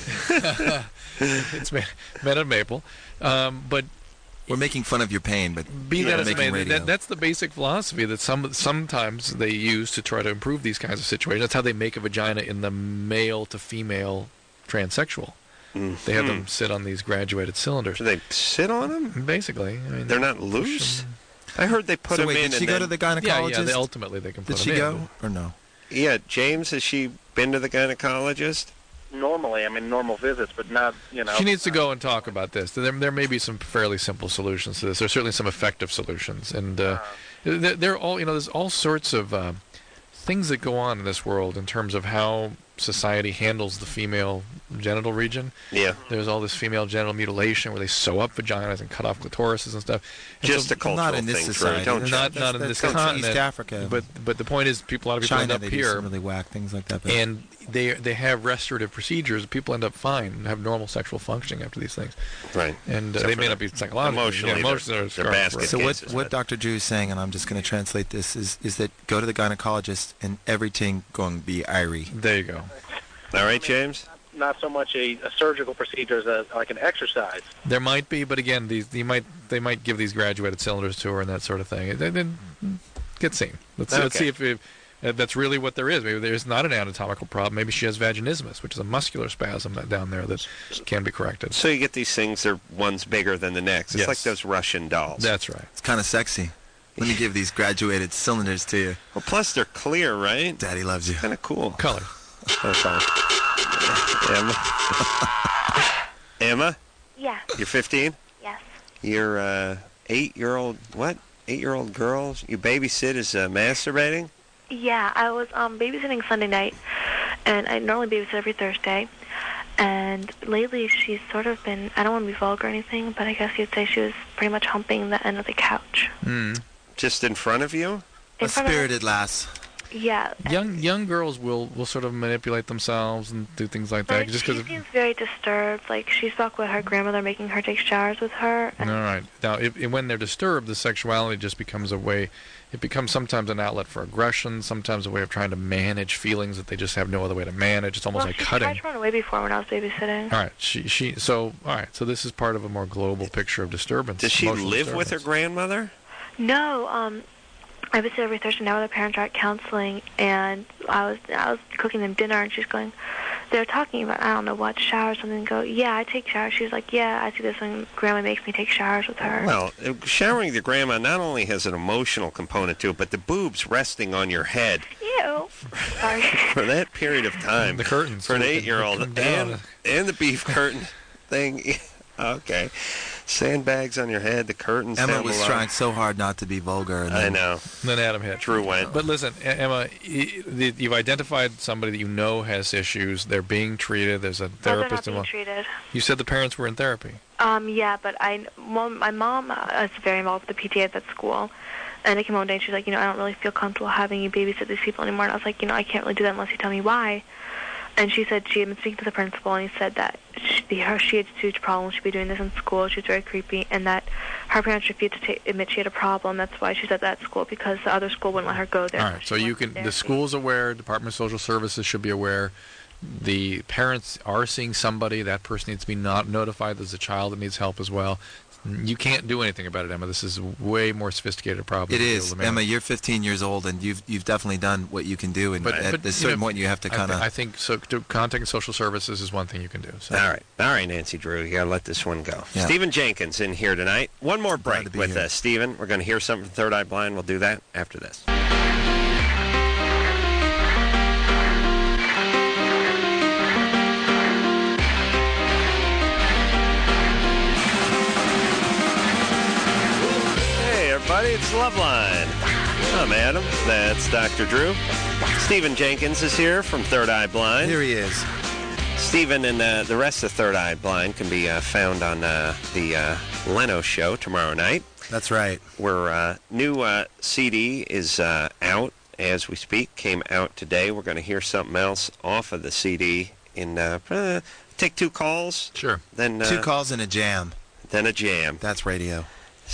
It's made, made of maple, um, but We're making fun of your pain, but be we're that as it making may, radio. that, that's the basic philosophy that some sometimes they use to try to improve these kinds of situations. That's how they make a vagina in the male to female transsexual. They have them sit on these graduated cylinders. Do they sit on them? Basically, I mean, They're not push loose? them. I heard they put so them wait, in did she and go then- to the Yeah, gynecologist? yeah. They ultimately they can put Did she them go or no? Yeah, James, has she been to the gynecologist? Normally, I mean normal visits, but not you know. in. She needs to go and talk about this. There, there may be some fairly simple solutions to this. There's certainly some effective solutions, and uh, they're, they're all you know. There's all sorts of uh, things that go on in this world in terms of how society handles the female genital region. Yeah. There's all this female genital mutilation where they sew up vaginas and cut off clitorises and stuff. And Just so- a cultural Not in this thing, Drew. society. Don't That's- you? not that's- not in this that's continent. East Africa. But but the point is, people a lot of people China, end up they do here, some really whack things like that. But and they they have restorative procedures. People end up fine and have normal sexual functioning after these things. Right. And uh, Except they for may the- not be psychologically. emotionally, yeah, they're- emotionally they're scarred basket for it. so what cases, what but- Doctor Drew is saying, and I'm just going to translate this, is is that go to the gynecologist and everything going to be irie. There you go. All right, James? Not so much a, a surgical procedure as a, like an exercise. There might be, but again, these you might they might give these graduated cylinders to her and that sort of thing. Then then get seen. Let's let's Okay. see if it, uh, that's really what there is. Maybe there's not an anatomical problem. Maybe she has vaginismus, which is a muscular spasm that down there that can be corrected. So you get these things, they're one's bigger than the next. It's Yes. like those Russian dolls. That's right. It's kind of sexy. Let me give these graduated cylinders to you. Well, plus they're clear, right? Daddy loves you. Kind of cool. Color. Oh, sorry. Emma? Emma? Yeah. You're fifteen? Yes. You're uh, eight-year-old, what? Eight-year-old girl you babysit is uh, masturbating? Yeah, I was um, babysitting Sunday night, and I normally babysit every Thursday. And lately, she's sort of been, I don't want to be vulgar or anything, but I guess you'd say she was pretty much humping the end of the couch. Mm. Just in front of you? In A front of- spirited lass. Yeah. Young young girls will, will sort of manipulate themselves and do things like that Like, just she because. seems very disturbed. Like, she's stuck with her grandmother making her take showers with her. All right. Now, if, if- when they're disturbed, the sexuality just becomes a way. It becomes sometimes an outlet for aggression, sometimes a way of trying to manage feelings that they just have no other way to manage. It's almost well, like she cutting. tried to run away before when I was babysitting. All right. She she. So all right. So this is part of a more global picture of disturbance. Does she emotional live with her disturbance. grandmother? No, um, I visit every Thursday now with her parents are at counseling, and I was I was cooking them dinner, and she's going, they were talking about, I don't know what, showers, and then go, yeah, I take showers. She was like, yeah, I see this when Grandma makes me take showers with her. Well, uh, showering the grandma not only has an emotional component to it, but the boobs resting on your head Ew. Sorry. for that period of time. The curtains. For an so they eight-year-old. come down. And, and the beef curtain thing. Okay. Sandbags on your head, the curtains Emma down was below. trying so hard not to be vulgar. And I then, know. And then Adam hit. Drew went. But listen, E- Emma, y- the- you've identified somebody that you know has issues. They're being treated. There's a No, they're not therapist being involved. treated. You said the parents were in therapy. Um, yeah, but I, well, my mom uh, is very involved with the P T A at that school. And I came home one day and she's like, you know, I don't really feel comfortable having you babysit these people anymore. And I was like, you know, I can't really do that unless you tell me why. And she said she had been speaking to the principal, and he said that she, her, she had huge problems. She'd be doing this in school. She was very creepy, and that her parents refused to ta- admit she had a problem. That's why she's at that school, because the other school wouldn't let her go there. All right, so you can. The school's aware. Department of Social Services should be aware. The parents are seeing somebody. That person needs to be not notified. There's a child that needs help as well. You can't do anything about it, Emma. This is a way more sophisticated problem. It to be is, able to manage. Emma. You're fifteen years old, and you've you've definitely done what you can do. And But, at but a you certain know, point, you have to I kind thi- of. I think so. To contacting social services is one thing you can do. So. All right. All right, Nancy Drew. You got to let this one go. Yeah. Stephen Jenkins in here tonight. One more break be with here. uh, Stephen. We're going to hear something from Third Eye Blind. We'll do that after this. Hey, everybody. It's Loveline. I'm Adam. That's Doctor Drew. Stephen Jenkins is here from Third Eye Blind. Here he is. Stephen and uh, the rest of Third Eye Blind can be uh, found on uh, the uh, Leno Show tomorrow night. That's right. Where uh, new uh, C D is uh, out as we speak. Came out today. We're going to hear something else off of the C D. In uh, uh, take two calls. Sure. Then uh, Two calls and a jam. Then a jam. That's radio.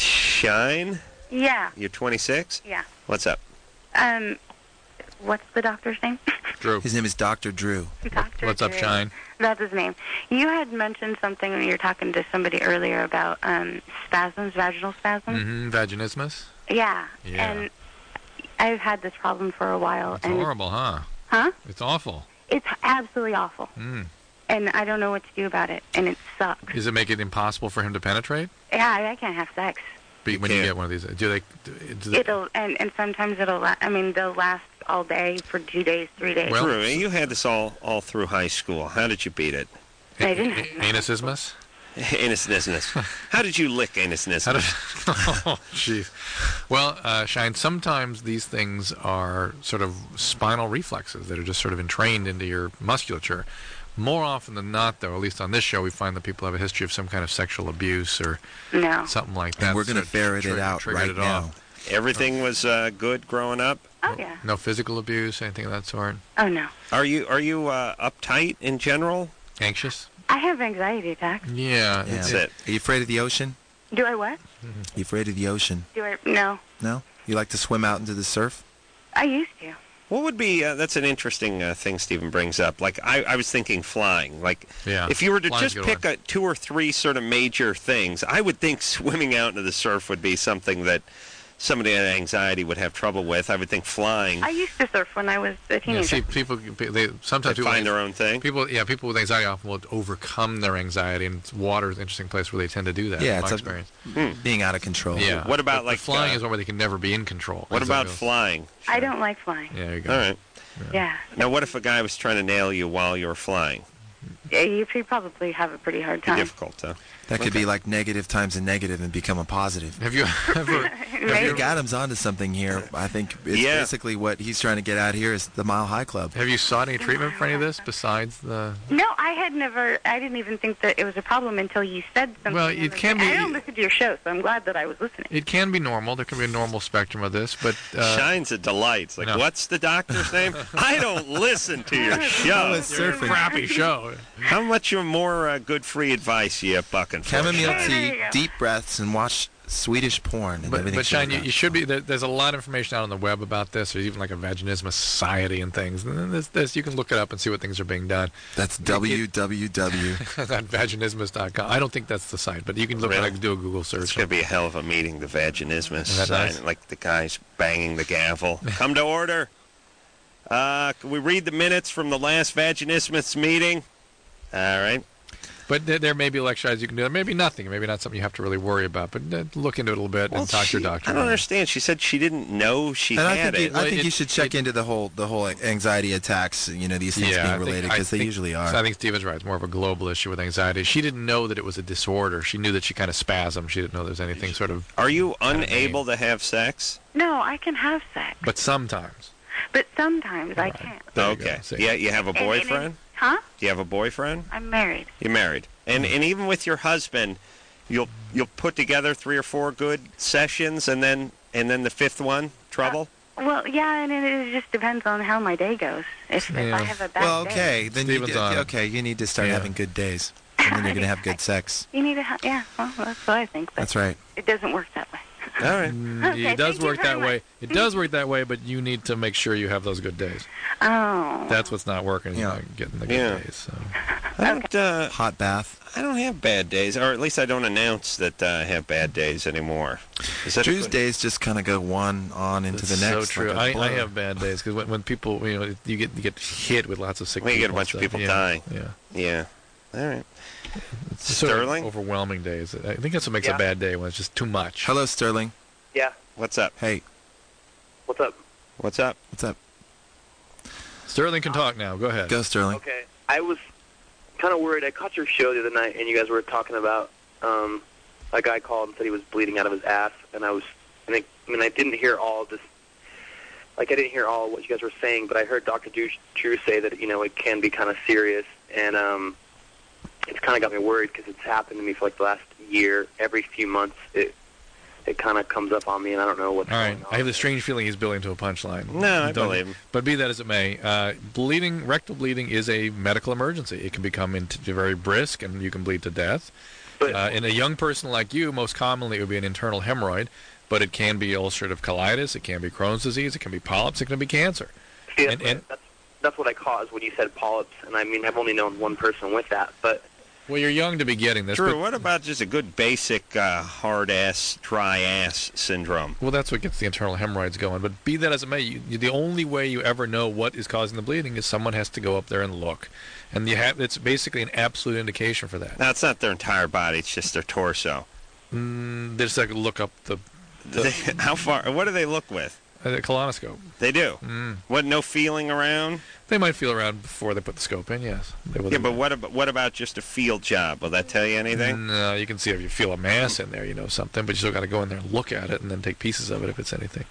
Shine. Yeah. You're twenty-six. Yeah. What's up? Um, what's the doctor's name? Drew. His name is Doctor Drew. Doctor What's up, Drew. Shine? That's his name. You had mentioned something when you were talking to somebody earlier about um, spasms, vaginal spasms. Mm-hmm. Vaginismus. Yeah. Yeah. And I've had this problem for a while. It's and horrible, huh? Huh? It's awful. It's absolutely awful. Mm. And I don't know what to do about it, and it sucks. Does it make it impossible for him to penetrate? Yeah, I, I can't have sex. Be- when you can't. get one of these, do they? Do they It'll and, and sometimes it'll. La- I mean, they'll last all day for two days, three days. Well- Drew, you had this all, all through high school. How did you beat it? I didn't. Anusismus? Anusnismus. How did you lick anusnismus? How did? Oh, jeez. Well, uh, Shine. Sometimes these things are sort of spinal reflexes that are just sort of entrained into your musculature. More often than not, though, at least on this show, we find that people have a history of some kind of sexual abuse or No. something like that. And we're going to so ferret tri- it out triggered right it now. off. Everything was uh, good growing up. Oh yeah. No physical abuse, anything of that sort. Oh no. Are you are you uh, uptight in general? Anxious? I have anxiety attacks. Yeah. Yeah. That's it. Are you afraid of the ocean? Do I what? You afraid of the ocean? Do I? No. No? You like to swim out into the surf? I used to. What would be, uh, that's an interesting uh, thing Stephen brings up. Like, I, I was thinking flying. Like, Yeah. if you were to Flying's just a good pick one. a, two or three sort of major things, I would think swimming out into the surf would be something that somebody with anxiety would have trouble with. I would think flying, I used to surf when I was a Yeah, teenager. see, people, they sometimes they people find their own thing. People, yeah, people with anxiety often will overcome their anxiety, and water is an interesting place where they tend to do that. Yeah, in my it's a- experience. Being out of control. Yeah. What about, But- but like, flying uh, is one where they can never be in control. What It's about like a- flying? I don't like flying. Yeah, there you go. All right. Yeah. Now, what if a guy was trying to nail you while you were flying? Yeah, you should probably have a pretty hard Be time. difficult, huh? That could be like negative times a negative and become a positive. Have you ever? I think Adam's onto something here. I think it's Yeah. basically what he's trying to get at here is the Mile High Club. Have you sought any treatment for any of this besides the? No, I had never. I didn't even think that it was a problem until you said something. Well, the it other can day. be- I don't listen to your show, so I'm glad that I was listening. It can be normal. There can be a normal spectrum of this, but uh, Shine's a delight. It's like, no. what's the doctor's name? I don't listen to your show. You're a crappy show. How much more uh, good free advice you bucking for? Chamomile There tea, you go. deep breaths, and watch Swedish porn. And But, everything but Shine, you, like you should be. There, there's a lot of information out on the web about this. There's even like a vaginismus society and things. And then this, this, you can look it up and see what things are being done. That's w w w. At vaginismus dot com. I don't think that's the site, but you can look. Really? Like, do a Google It's search. going to be a hell of a meeting, the vaginismus. Isn't that sign, nice? Like the guys banging the gavel. Come to order. Uh, can we read the minutes from the last vaginismus meeting? All right. But there, there may be electrolytes you can do. Maybe nothing. Maybe not something you have to really worry about. But uh, look into it a little bit Well, and talk she- to your doctor. I don't understand. She said she didn't know she And I had think, it. you, I think you should check into the whole the whole anxiety attacks. You know, these things Yeah, I being think- related I because they think- usually are. So I think Steven's right. It's more of a global issue with anxiety. She didn't know that it was a disorder. She knew that she kind of spasmed. She didn't know there was anything sort of. Are you unable to have sex? No, I can have sex, But sometimes. but sometimes I can't. Okay. Yeah, you have a And- and boyfriend? it- Huh? Do you have a boyfriend? I'm married. You're married. And and even with your husband, you'll you'll put together three or four good sessions and then and then the fifth one, trouble? Well, yeah, and it, it just depends on how my day goes. If, if I have a bad well, day, okay, then you Steven's get, on it. okay, you need to start Yeah. having good days, and then you're gonna have good sex. you need to. Ha- yeah, well, that's what I think. But That's right. it doesn't work that way. All right. Mm, Okay, it does thank you work very that much. way. It does work that way, but you need to make sure you have those good days. Oh. That's what's not working. Is Yeah. not getting the good Yeah. days. So. I don't uh, Hot bath. I don't have bad days, or at least I don't announce that uh, I have bad days anymore. Is that a Drew's good- days just kind of go one on into It's the next. so true. like a I, I blur. have bad days because when, when people, you know, you get you get hit with lots of sick Well, you people. get a bunch and of stuff. people yeah. dying. Yeah. Yeah. All right. It's sort of Sterling? overwhelming days. I think that's what makes Yeah. a bad day when it's just too much. Hello, Sterling. Yeah. What's up? Hey, What's up? What's up? what's up? Sterling can talk now. Go ahead. Go, Sterling. Okay. I was kind of worried. I caught your show the other night, and you guys were talking about um, a guy called and said he was bleeding out of his ass, and I was, I think, I mean, I didn't hear all this. Like, I didn't hear all what you guys were saying, but I heard Doctor Drew, Drew say that, you know, it can be kind of serious, and um, it's kind of got me worried because it's happened to me for, like, the last year. Every few months, it it kind of comes up on me, and I don't know what's All right. going on. I have the strange feeling he's building to a punchline. No, I Don't- believe him. But be that as it may, uh, bleeding, rectal bleeding is a medical emergency. It can become into very brisk, and you can bleed to death. Uh, in a young person like you, most commonly it would be an internal hemorrhoid, but it can be ulcerative colitis, it can be Crohn's disease, it can be polyps, it can be cancer. See, that's, And- what, and- that's, that's what I caused when you said polyps, and I mean, I've only known one person with that, but Well, you're young to be getting this. Drew, but- what about just a good basic uh, hard-ass, dry-ass syndrome? Well, that's what gets the internal hemorrhoids going. But be that as it may, you, you, the only way you ever know what is causing the bleeding is someone has to go up there and look. And you have, it's basically an absolute indication for that. Now, it's not their entire body; it's just their torso. Mm, they just like look up the, the, They, how far? What do they look with? uh, the colonoscope. They do. Mm. What? No feeling around? They might feel around before they put the scope in, yes. They will- Yeah, but what about what about just a field job? Will that tell you anything? No, you can see if you feel a mass in there, you know something, but you still got to go in there and look at it and then take pieces of it if it's anything.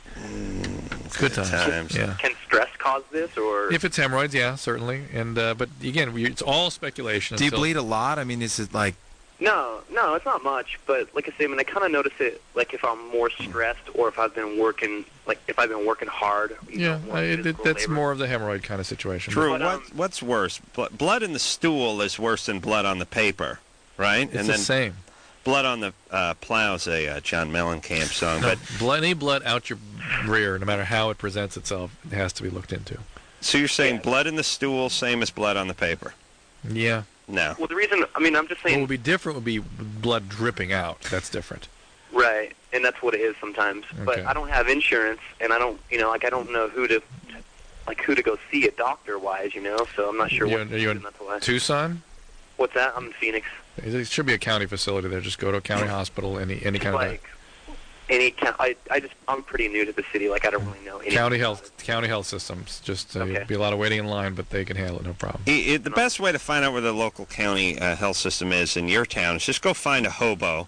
Good times. times. Yeah. can stress cause this, or If it's hemorrhoids, yeah, certainly. And uh, but again, we, it's all speculation. Do you until- bleed a lot? I mean, is it like no, no, it's not much. But like I say, I mean, I kind of notice it, like if I'm more stressed, or if I've been working, like if I've been working hard. You Yeah, know, more uh, it, it, physical that's labor. more of the hemorrhoid kind of situation. Drew, But, um, what what's worse? Bl- blood in the stool is worse than blood on the paper, right? It's and the then same. blood on the uh, plow's a uh, John Mellencamp song, No, but blood, any blood out your rear, no matter how it presents itself, it has to be looked into. so you're saying blood in the stool, same as blood on the paper? Yeah. No. Well, the reason, I mean, I'm just What saying, would be different would be blood dripping out. That's different. right, and that's what it is sometimes. But Okay. I don't have insurance, and I don't, you know, like I don't know who to, like who to go see a doctor wise, you know. So I'm not sure You- what. are you in to do, that's why. Tucson? What's that? I'm in Phoenix. It should be a county facility there. Just go to a county hospital, any any kind Like any, ca- I, I just, I'm pretty new to the city. Like I don't really know of anything. county health county health systems. Just uh, Okay. you'll be a lot of waiting in line, but they can handle it, no problem. I- I- the best way to find out where the local county uh, health system is in your town is just go find a hobo.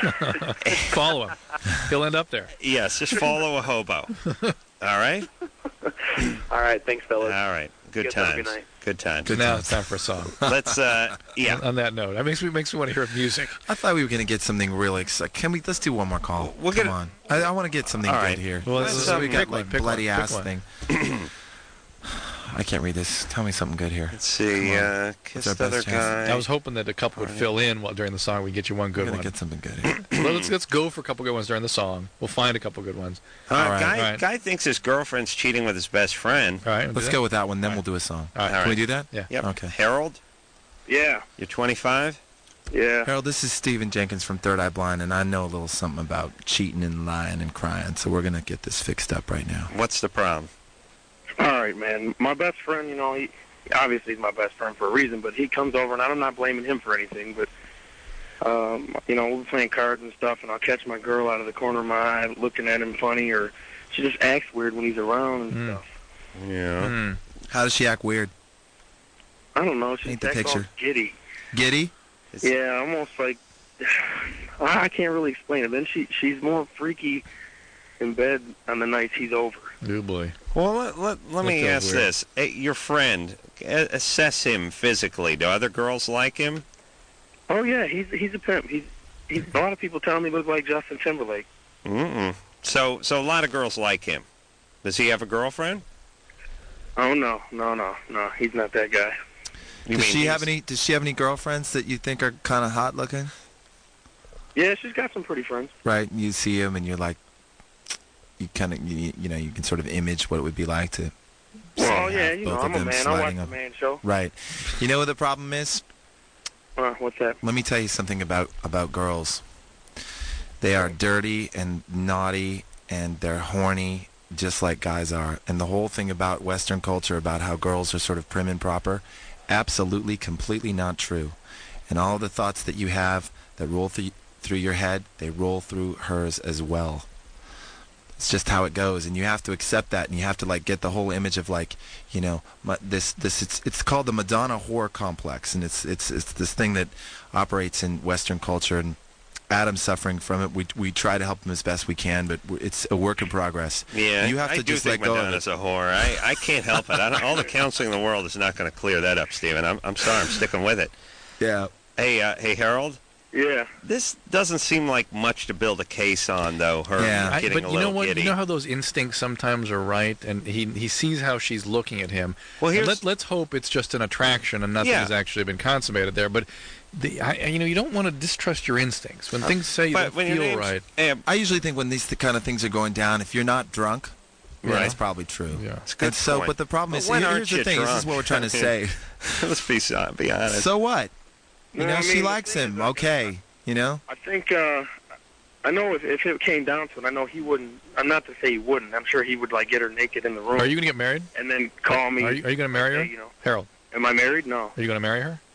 Follow him. He'll end up there. Yes, just follow a hobo. All right? All right, thanks, fellas. All right. Good You guys have a times. good night. Good times. now it's time for a song. Let's, uh, yeah. On, on that note, that makes me makes me want to hear music. I thought we were going to get something really exciting. Can we? Let's do one more call. We'll Come get it- on. I, I want to get something All good right. here. Well, let's, so um, we got pick one, like pick bloody one, pick ass one. thing. I can't read this. Tell me something good here. Let's see. Come on. Uh, What's kiss our the other best chance? guy. I was hoping that a couple would fill in while during the song. We get you one We're good going one. to get something good here. Well, let's let's go for a couple good ones during the song. We'll find a couple good ones. All right, All right, guy, all right. guy thinks his girlfriend's cheating with his best friend. All right, we'll do Let's that. go with that one, then we'll do a song. All right. Can we do that? Yeah. Yep. Okay. Harold, Yeah, you're twenty-five? yeah. Harold, this is Stephen Jenkins from Third Eye Blind, and I know a little something about cheating and lying and crying, so we're going to get this fixed up right now. What's the problem? All right, man. My best friend, you know, he obviously he's my best friend for a reason, but he comes over, and I'm not blaming him for anything, but, um, you know, we're playing cards and stuff, and I'll catch my girl out of the corner of my eye looking at him funny, or she just acts weird when he's around and Mm. stuff. Yeah. Mm. How does she act weird? I don't know. She Paint the acts all picture. giddy. Giddy? Yeah, almost like, I can't really explain it. Then she she's more freaky in bed on the nights he's over. Oh, boy. Well, let, let, let That me feels ask weird. this. Hey, your friend, a- assess him physically. Do other girls like him? Oh yeah, he's he's a pimp. He's, he's a lot of people tell me he looks like Justin Timberlake. Mm-mm. So, so a lot of girls like him. Does he have a girlfriend? Oh no, no, no, no. He's not that guy. You does mean she have he's- any? Does she have any girlfriends that you think are kind of hot looking? Yeah, she's got some pretty friends. Right. You see him and you're like, you kind of, you, you know, you can sort of image what it would be like to. Well, say, yeah, have you both know, of I'm a them man. I watch sliding the up. man show. Right. You know what the problem is? Uh, what's that? Let me tell you something about about girls. They are dirty and naughty, and they're horny, just like guys are. And the whole thing about Western culture, about how girls are sort of prim and proper, absolutely, completely not true. And all the thoughts that you have that roll through through your head, they roll through hers as well. It's just how it goes, and you have to accept that, and you have to like get the whole image of like, you know, ma- this this it's it's called the Madonna whore complex, and it's it's it's this thing that operates in Western culture, and Adam's suffering from it. We we try to help him as best we can, but w- it's a work in progress. Yeah, you have I to do just think let go Madonna's of it. a whore. I, I can't help it. I don't, all the counseling in the world is not going to clear that up, Stephen. I'm I'm sorry. I'm sticking with it. Yeah. Hey, uh, hey, Harold. Yeah. This doesn't seem like much to build a case on, though. Her I- getting but a you little know what? giddy. You know how those instincts sometimes are right, and he he sees how she's looking at him. Well, And here's- let, let's hope it's just an attraction and nothing Yeah. has actually been consummated there. But the, I, you know, you don't want to distrust your instincts when things say you But don't when your feel name's- right. I usually think when these th- kind of things are going down, if you're not drunk, yeah, Right. that's probably true. Yeah. It's a good And so, point. but the problem But is, when here- aren't here's the you thing. This is drunk? what we're trying to say. Let's be uh, be honest. So what? You No, know, I she mean, the likes thing him. Okay. You know. I think, uh, I know if, if it came down to it, I know he wouldn't, I'm not to say he wouldn't, I'm sure he would, like, get her naked in the room. Are you going to get married? And then call me. Are you, are you going to marry her, Hey, you know, Harold? am I married? No. Are you going to marry her?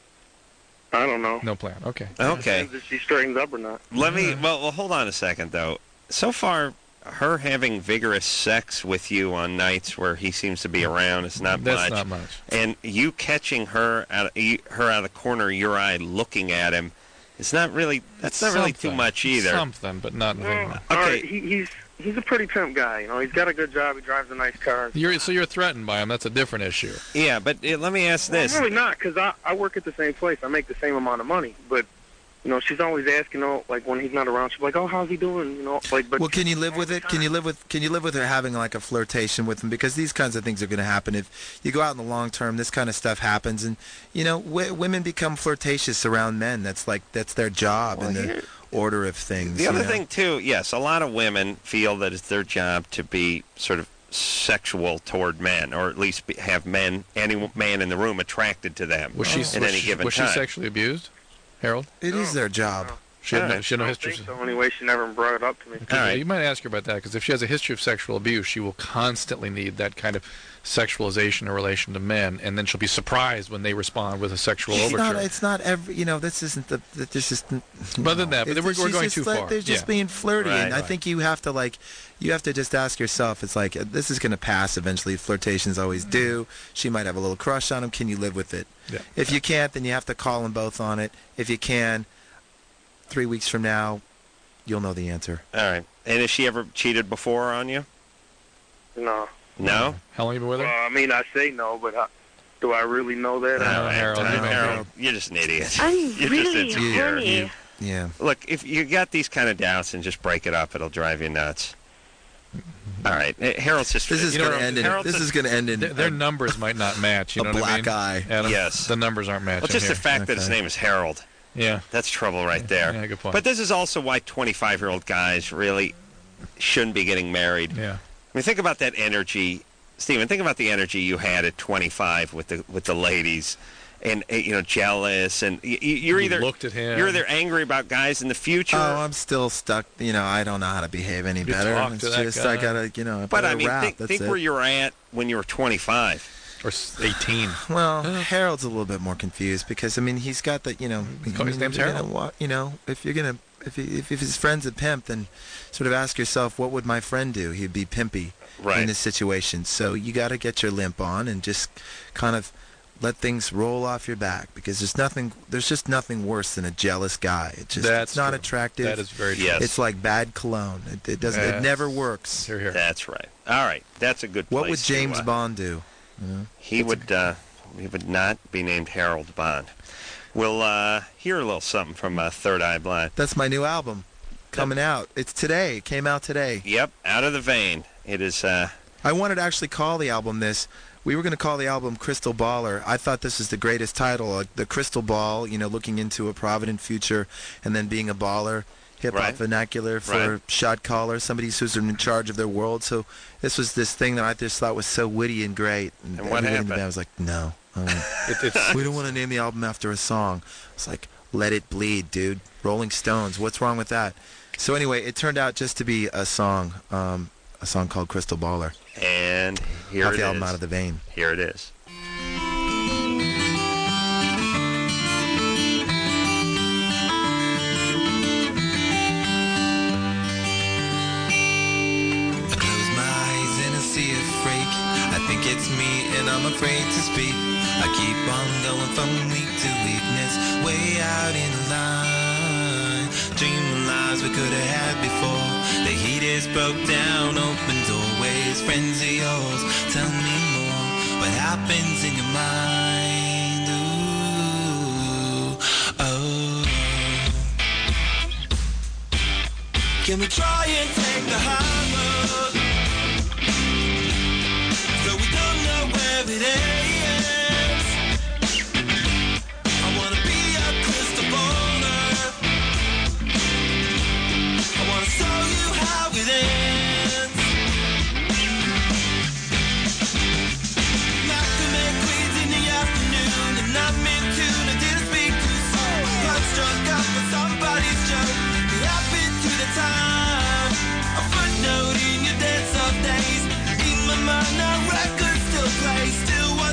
I don't know. No plan. Okay. Okay. Depends if she straightens up or not. Let me. Well, well, hold on a second, though. So far, her having vigorous sex with you on nights where he seems to be around is not That's much. not much. And you catching her out of, you- her out of the corner of your eye, looking at him, it's not really. That's not really too Something. much either. Something, but not very much. All right, he, he's he's a pretty pimp guy. You know, he's got a good job. He drives a nice car. You're, so you're threatened by him. That's a different issue. Yeah, but uh, let me ask Well, this. I'm really not, because I, I work at the same place. I make the same amount of money. But, you know, she's always asking, you know, like, when he's not around, she's like, oh, how's he doing? You know, like, but... Well, can you live with it? Can you live with Can you live with her having like a flirtation with him? Because these kinds of things are going to happen if you go out in the long term. This kind of stuff happens, and you know, w- women become flirtatious around men. That's like that's their job Well, in the here- order of things. The you other know? thing too, yes, a lot of women feel that it's their job to be sort of sexual toward men, or at least be, have men, any man in the room, attracted to them Was she at was any she, given was time. she sexually abused, Harold? It is their job. She had, no, Alright. she had no I history. don't think so. Anyway, she never brought it up to me. Okay, well, you might ask her about that, because if she has a history of sexual abuse, she will constantly need that kind of sexualization in relation to men, and then she'll be surprised when they respond with a sexual It's overture. not. It's not every. You know, this isn't the. the this is. But other than that, but It's- we're, we're she's going just too like- far. They're just Yeah. being flirty, Right. and I Right. think you have to like, you have to just ask yourself. It's like uh, this is going to pass eventually. Flirtations always do. She might have a little crush on him. Can you live with it? Yeah. If you can't, then you have to call them both on it. If you can, three weeks from now, you'll know the answer. All right. And has she ever cheated before on you? No. No? How long you been with her? Well, I mean, I say no, but I, do I really know that? All I- right, Harold, all right, you know Harold, Harold. you're just an idiot. I'm You're really just insecure. horny. Yeah. Look, if you got these kind of doubts, and just break it up, it'll drive you nuts. All right. Hey, Harold's just... This is You know going to what, end in. Harold's This just- is going to end in. Their, their numbers might not match. You a know what I mean? black eye. Adam, Yes. The numbers aren't matching Well, just here. the fact that his Okay. name is Harold. Yeah. That's trouble right there. Yeah, good point. But this is also why twenty-five-year-old guys really shouldn't be getting married. Yeah. I mean, think about that energy, Stephen. Think about the energy you had at twenty-five with the with the ladies, and uh, you know jealous, and y- y- you're You either looked at him. you're either angry about guys in the future. Oh, I'm still stuck. You know, I don't know how to behave any You better. talk It's to that just guy. I gotta, you know, I but I better mean, rap. think, That's think it. where you were at when you were twenty-five or eighteen. Well, Harold's a little bit more confused because I mean he's got that, you know. His I mean, name's if you're Harold. gonna wa- You know, if you're gonna, if, he, if if his friend's a pimp, then sort of ask yourself, what would my friend do? He'd be pimpy Right. in this situation. So you got to get your limp on and just kind of let things roll off your back because there's nothing, there's just nothing worse than a jealous guy. It just That's it's not true. attractive. That is very true. Yes. It's like bad cologne. It, it doesn't. It Yes. never works. Here, here. That's right. All right, that's a good. What place would to, James uh, Bond do? You know? He would. Uh, he would not be named Harold Bond. We'll uh, hear a little something from uh, Third Eye Blind. That's my new album coming out. It's today. It came out today. Yep, Out of the Vein. It is. Uh, I wanted to actually call the album this. We were going to call the album Crystal Baller. I thought this was the greatest title. Uh, the crystal ball, you know, looking into a provident future and then being a baller. Hip-hop Right. vernacular for Right. shot caller, somebody who's in charge of their world. So this was this thing that I just thought was so witty and great. And what everybody in the happened? band was like, no. I won't. It, it's, We don't want to name the album after a song. It's like, let it bleed, dude. Rolling Stones. What's wrong with that? So anyway, it turned out just to be a song, um, a song called Crystal Baller. and here Off it the album is. Out of the Vein. Here it is. I close my eyes and I see a freak. I think it's me and I'm afraid to speak. I keep on going from weak to weakness, way out in the line. Dreaming lives we could have had before. The heat is broke down, open doorways. Friends of yours, tell me more. What happens in your mind? Ooh, oh. Can we try and take the high road? So we don't know where it ends. I wanna be a crystal baller. I wanna show you how it ends. Not to make queens in the afternoon, and I'm in tune. I didn't speak too soon. Punch drunk up with somebody's joke. It happened to the time. A footnote in your dance of days. In my mind, our record still plays. Still one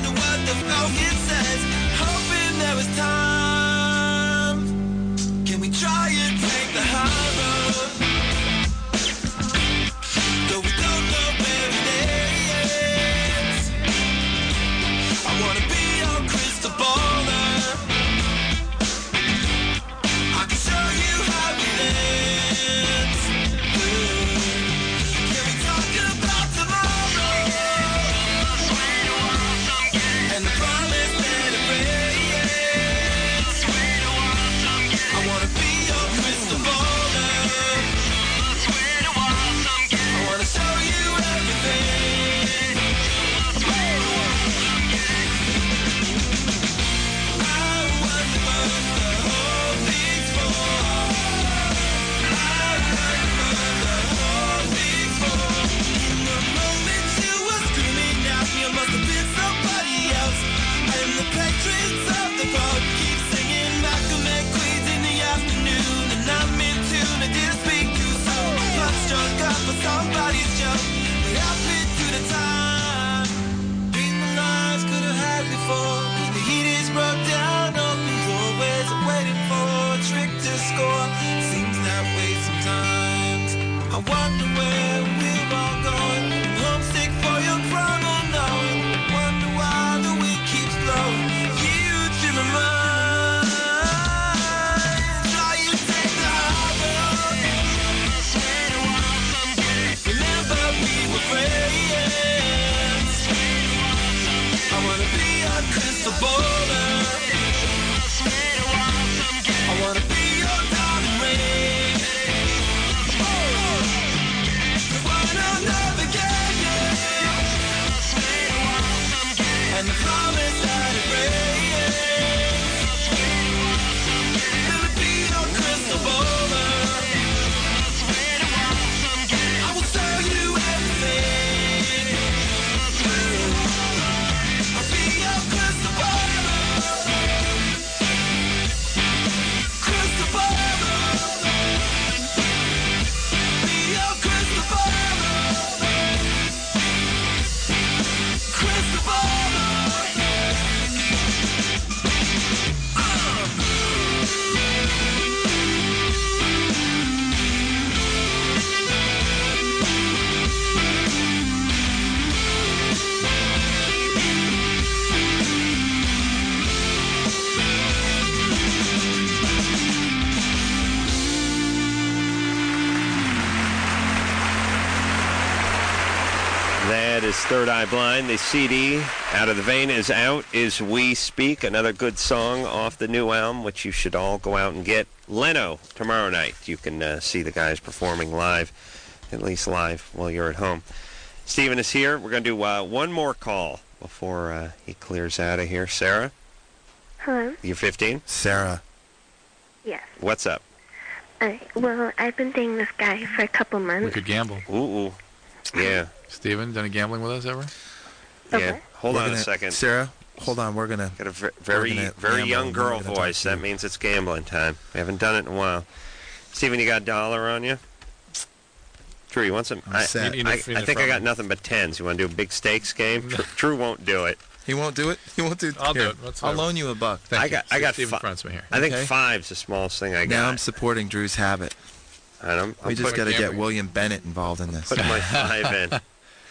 is Third Eye Blind. The C D, Out of the Vein, is out. Is We Speak, another good song off the new album, which you should all go out and get. Leno, tomorrow night. You can uh, see the guys performing live, at least live, while you're at home. Steven is here. We're going to do uh, one more call before uh, he clears out of here. Sarah? Hello? You're fifteen? Sarah. Yes. What's up? Uh, well, I've been dating this guy for a couple months. We could gamble. Ooh, ooh. Yeah. Steven, done any gambling with us ever? Yeah. Hold We're on gonna- a second. Sarah, hold on. We're going to... Got a ve- very, gonna very gamble young and girl we're gonna talk voice. to you. That means it's gambling time. We haven't done it in a while. Steven, you got a dollar on you? Drew, you want some? I'm I, set. I, I think I got nothing but tens. You want to do a big stakes game? Drew, Drew won't do it. He won't do it? He won't do it? I'll do Here, it. What's I'll that? loan you a buck. Thank I you. got, I got Steven fi- fronts me here. I think Okay. five's the smallest thing I got. Now I'm supporting Drew's habit. I don't, We I'll just put, got to get gambling. William Bennett involved in this. put my five in.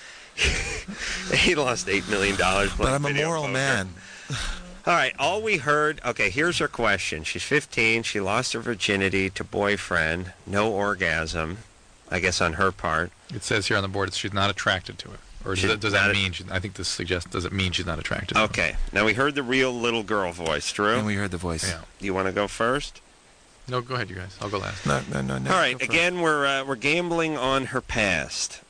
He lost eight million dollars. But I'm a moral man. All right, all we heard, okay, here's her question. She's fifteen. She lost her virginity to boyfriend. No orgasm, I guess, on her part. It says here on the board that she's not attracted to it. Or does, She's that, does not that a- mean, she, I think this suggests, does it mean she's not attracted to it? Okay, now we heard the real little girl voice. Drew, And we heard the voice. Yeah. you want to go first? No, go ahead, you guys. I'll go last. No, no, no, no. All right, go for it. again, we're uh, we're gambling on her past.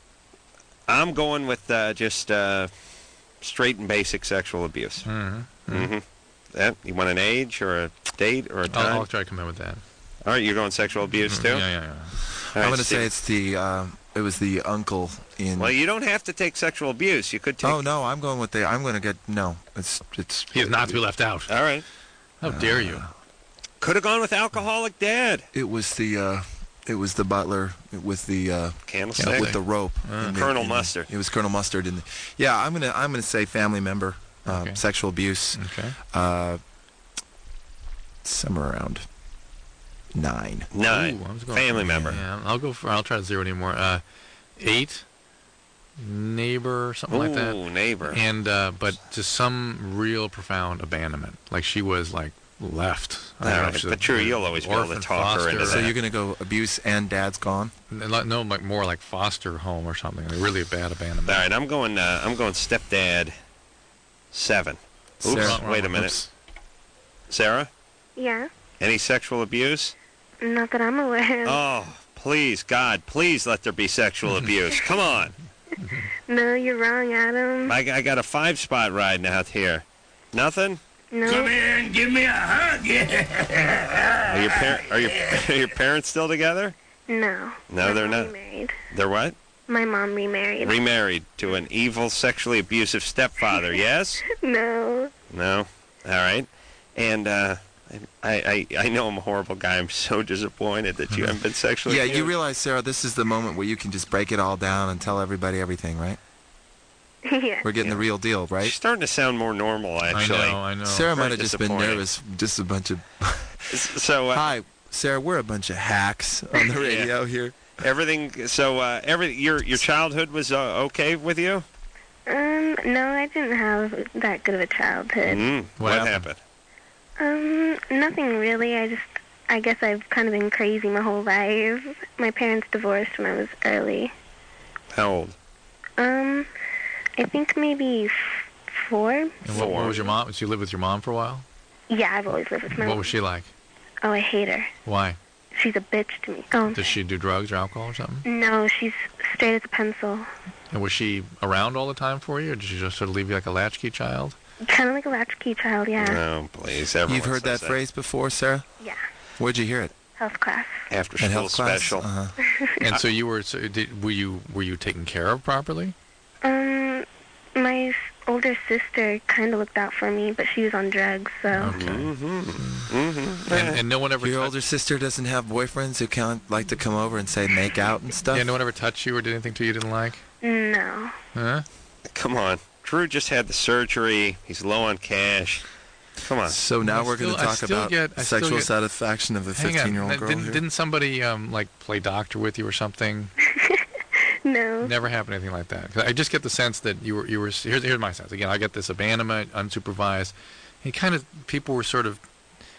I'm going with uh, just uh, straight and basic sexual abuse. Mm-hmm. Mm-hmm. That you want an age or a date or a time? I'll, I'll try to come in with that. All right, you're going sexual abuse too. Yeah, yeah, yeah. All I'm right, going to Steve. say it's the, uh, it was the uncle in... Well, you don't have to take sexual abuse. You could take. Oh, no, I'm going with the, I'm going to get, no, it's, it's... He is not to be left out. All right. How dare you? Could have gone with alcoholic dad. It was the, uh, it was the butler with the, uh, Candlestick. with the rope. Uh, in the- Colonel in the- Mustard. It was Colonel Mustard. In the, yeah, I'm going to, I'm going to say family member, uh, Okay. sexual abuse, Okay. uh, somewhere around nine. Nine. Ooh, I was going Family for- member. Yeah, I'll go for, I'll try to zero anymore. Uh, eight, neighbor, something like that. Ooh, neighbor. And, uh, but just some real profound abandonment. Like she was like left. I don't All know right, if she's but a- true, you'll always be able to orphan, talk her into foster, So that. you're going to go abuse and dad's gone? No, like more like foster home or something. Like really bad abandonment. All right, I'm going. Uh, I'm going stepdad. Seven. Oops. Sarah. Wait a minute. Oops. Sarah, Yeah? any sexual abuse? Not that I'm aware of. Oh, please, God, please let there be sexual abuse. Come on. No, you're wrong, Adam. I, I got a five spot riding out here. Nothing? No. Come here and give me a hug. Yeah. Are your, par- are your, are your parents still together? No. No, My they're mom not. Remarried. They're what? My mom remarried. Remarried to an evil, sexually abusive stepfather, yes? No. No? All right. And uh, I, I, I know I'm a horrible guy. I'm so disappointed that you haven't been sexually Yeah, abused. you realize, Sarah, this is the moment where you can just break it all down and tell everybody everything, right? Yeah. We're getting the real deal, right? She's starting to sound more normal, actually. I know, I know. Sarah Very might have just been disappointed. nervous. Just a bunch of... So, uh, Hi, Sarah, we're a bunch of hacks on the radio here. everything. So, uh, every your your childhood was uh, okay with you? Um, no, I didn't have that good of a childhood. Mm, what, What happened? Um, nothing really. I just, I guess I've kind of been crazy my whole life. My parents divorced when I was early. How old? Um, I think maybe f- four. And what, what was your mom? Did you live with your mom for a while? Yeah, I've always lived with my What mom. was she like? Oh, I hate her. Why? She's a bitch to me. Oh, Did she do drugs or alcohol or something? no, she's straight as a pencil. And was she around all the time for you, or did she just sort of leave you like a latchkey child? Kind of like a latchkey child, yeah. No, please. Everyone You've heard that says phrase before, Sarah? Yeah. Where'd you hear it? Health class. After At school health class? special. Uh-huh. And so you were, so did, were you were you taken care of properly? Um, my s- older sister kind of looked out for me, but she was on drugs, so. Okay. Mm-hmm. Mm-hmm. And, and no one ever Your touched, older sister doesn't have boyfriends who can't like to come over and say make out and stuff? yeah, no one ever touched you or did anything to you you didn't like? No. Huh? Come on. Drew just had the surgery. He's low on cash. Come on. So now I we're going still- to I talk still about get- I still sexual get- satisfaction of a Hang on. fifteen-year-old Now, girl didn't, here. didn't somebody um, like play doctor with you or something? No. Never happened anything like that. 'Cause I just get the sense that you were you were here's, here's my sense. Again, I get this abandonment, unsupervised. And kind of people were sort of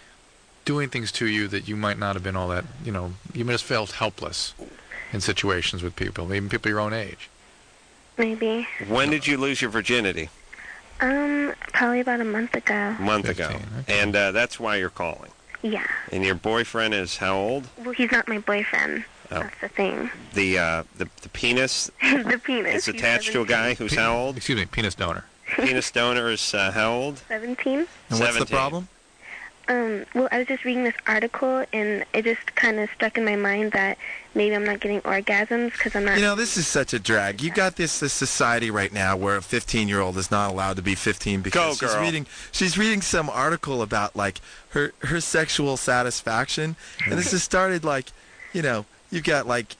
doing things to you that you might not have been all that, you know, you might have felt helpless in situations with people, even people your own age. maybe. When did you lose your virginity? Um, probably about a month ago. A month ago. And uh, that's why you're calling. Yeah. And your boyfriend is how old? Well, he's not my boyfriend. Oh. That's the thing. The uh, the the penis the penis. is attached to a guy who's how old? Excuse me, penis donor. Penis donor is uh, how old? seventeen. And what's the problem? Um, well, I was just reading this article, and it just kind of stuck in my mind that maybe I'm not getting orgasms because I'm not... You know, this is such a drag. You got this this society right now where a fifteen-year-old is not allowed to be fifteen because Go, she's girl. reading she's reading some article about like her her sexual satisfaction, and this has started like, you know, you've got like.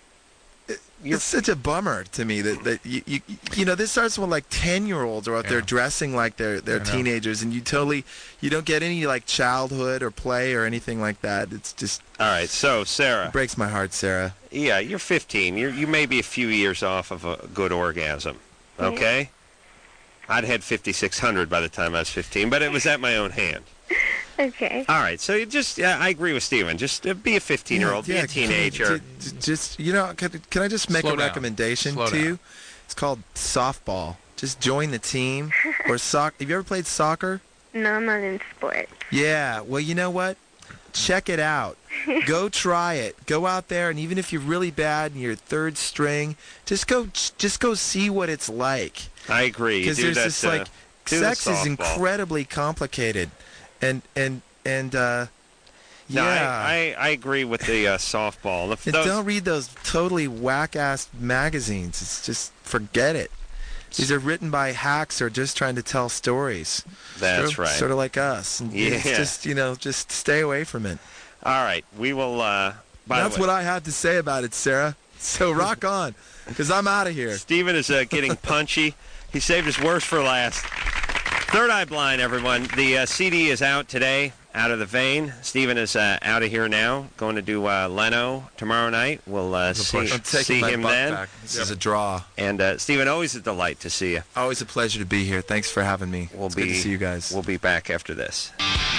It's such a bummer to me that, that you, you you know this starts when like ten-year-olds are out there dressing like they're they're I know. teenagers, and you totally you don't get any like childhood or play or anything like that. It's just all right. So Sarah, it breaks my heart, Sarah. Yeah, you're fifteen. You you may be a few years off of a good orgasm. Okay. I'd had fifty-six hundred by the time I was fifteen, but it was at my own hand. Okay. All right, so you just, yeah, I agree with Steven. Just uh, be a fifteen-year-old, Yeah, be a teenager. Can, can, just you know, can, can I just make Slow a down. recommendation Slow to down. you? It's called softball. Just join the team or soc. Have you ever played soccer? No, I'm not in sports. Yeah. Well, you know what? Check it out. Go try it. Go out there, and even if you're really bad and you're third string, just go, just go see what it's like. I agree. Because Do there's that, this uh, like do the sex is softball. incredibly complicated, and and and uh, No, yeah. I, I, I agree with the uh, softball. If And those- don't read those totally whack-ass magazines. It's just forget it. These are written by hacks who are just trying to tell stories. That's True? right. Sort of like us. And Yeah. It's just, you know, just stay away from it. All right, we will. Uh, by That's the way, what I have to say about it, Sarah. So rock on, because I'm out of here. Steven is uh, getting punchy. He saved his worst for last. Third Eye Blind, everyone. The uh, C D is out today, Out of the Vein. Steven is uh, out of here now, going to do uh, Leno tomorrow night. We'll uh, see, I'm taking see my him butt then. back. This is a draw. And uh, Steven, always a delight to see you. Always a pleasure to be here. Thanks for having me. We'll it's be, good to see you guys. We'll be back after this.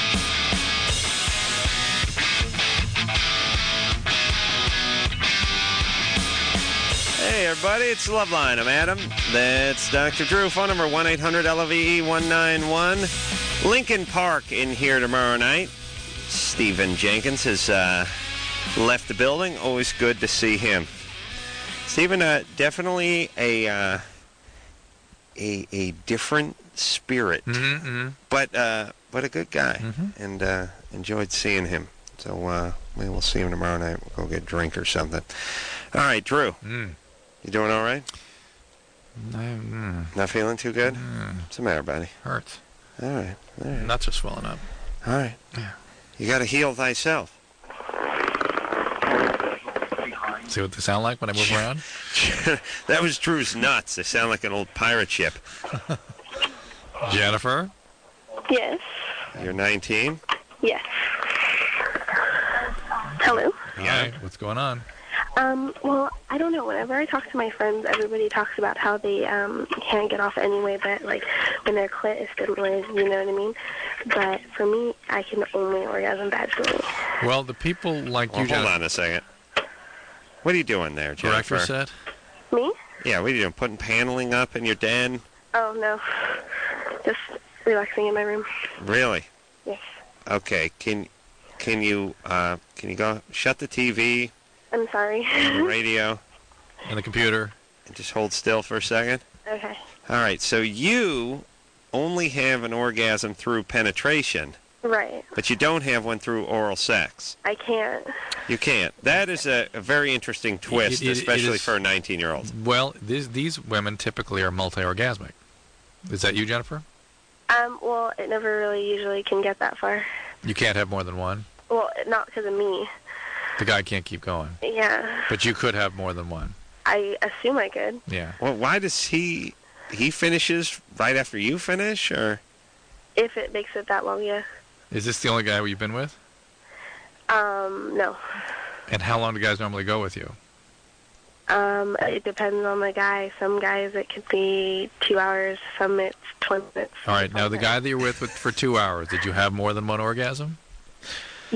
Hey, everybody, it's Loveline. I'm Adam. That's Doctor Drew. Phone number one eight hundred L O V E one nine one. Lincoln Park in here tomorrow night. Stephen Jenkins has uh, left the building. Always good to see him. Stephen, uh, definitely a, uh, a a different spirit, Mm-hmm. but uh, but a good guy, and uh, enjoyed seeing him. So uh, maybe we'll see him tomorrow night. We'll go get a drink or something. All right, Drew. Mm. You doing all right? Mm. Not feeling too good? Mm. What's the matter, buddy? Hurts. All right. All right. Nuts are swelling up. All right. Yeah. You got to heal thyself. See what they sound like when I move around? That was Drew's nuts. They sound like an old pirate ship. Jennifer? Yes. You're nineteen? Yes. Hello. Hi. What's going on? Um, well, I don't know. Whenever I talk to my friends, everybody talks about how they um, can't get off anyway, but like when their clit is stimulated, you know what I mean? But for me, I can only orgasm vaginally. Well, the people like Well, you, hold Jennifer. on a second. What are you doing there, Jennifer? Breakfast set? Me? Yeah, what are you doing? Putting paneling up in your den? Oh, no. Just relaxing in my room. Really? Yes. Okay. Can can you uh, can you go shut the T V, I'm sorry. the radio, and the computer, and just hold still for a second? Okay. All right. So you only have an orgasm through penetration, Right. but you don't have one through oral sex. I can't. You can't. That is a, a very interesting twist, It- it- it especially is- for a nineteen-year-old. Well, these these women typically are multi-orgasmic. Is that you, Jennifer? Um, well, it never really usually can get that far. You can't have more than one. Well, not because of me. The guy can't keep going. Yeah. But you could have more than one. I assume I could. Yeah. Well, why does he he finishes right after you finish, or? If it makes it that long, yeah. Is this the only guy you've been with? Um, no. And how long do guys normally go with you? Um, it depends on the guy. Some guys it could be two hours. Some it's twenty minutes. All right. Now, the guy that you're with with- for two hours, did you have more than one orgasm? Yes.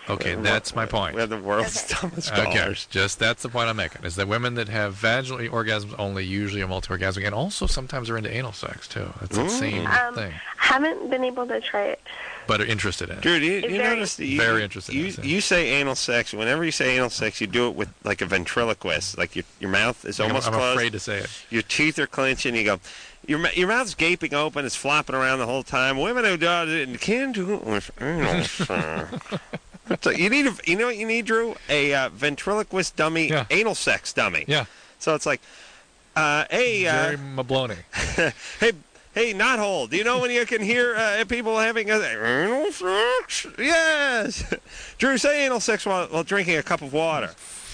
Okay, that's my point. We have the world's dumbest Okay, callers. just that's the point I'm making. Is that women that have vaginal orgasms only usually are multi-orgasmic, and also sometimes are into anal sex too. That's that same Um, thing, haven't been able to try it. but are interested in it. Drew, do you, It's you very- notice that you, Very interested in You, it, you say anal sex. Whenever you say anal sex, you do it with like a ventriloquist. Like your your mouth is I'm- almost I'm closed. afraid to say it. Your teeth are clenching. You go. Your mou- your mouth's gaping open. It's flopping around the whole time. Women who do it can do it with anal sex. So you need a, you know what you need, Drew? A uh, ventriloquist dummy, anal sex dummy. Yeah. So it's like, uh, hey, uh, Jerry Mabloni. hey, hey, not hold. Do you know when you can hear uh, people having a, anal sex? Yes. Drew, say anal sex while, while drinking a cup of water.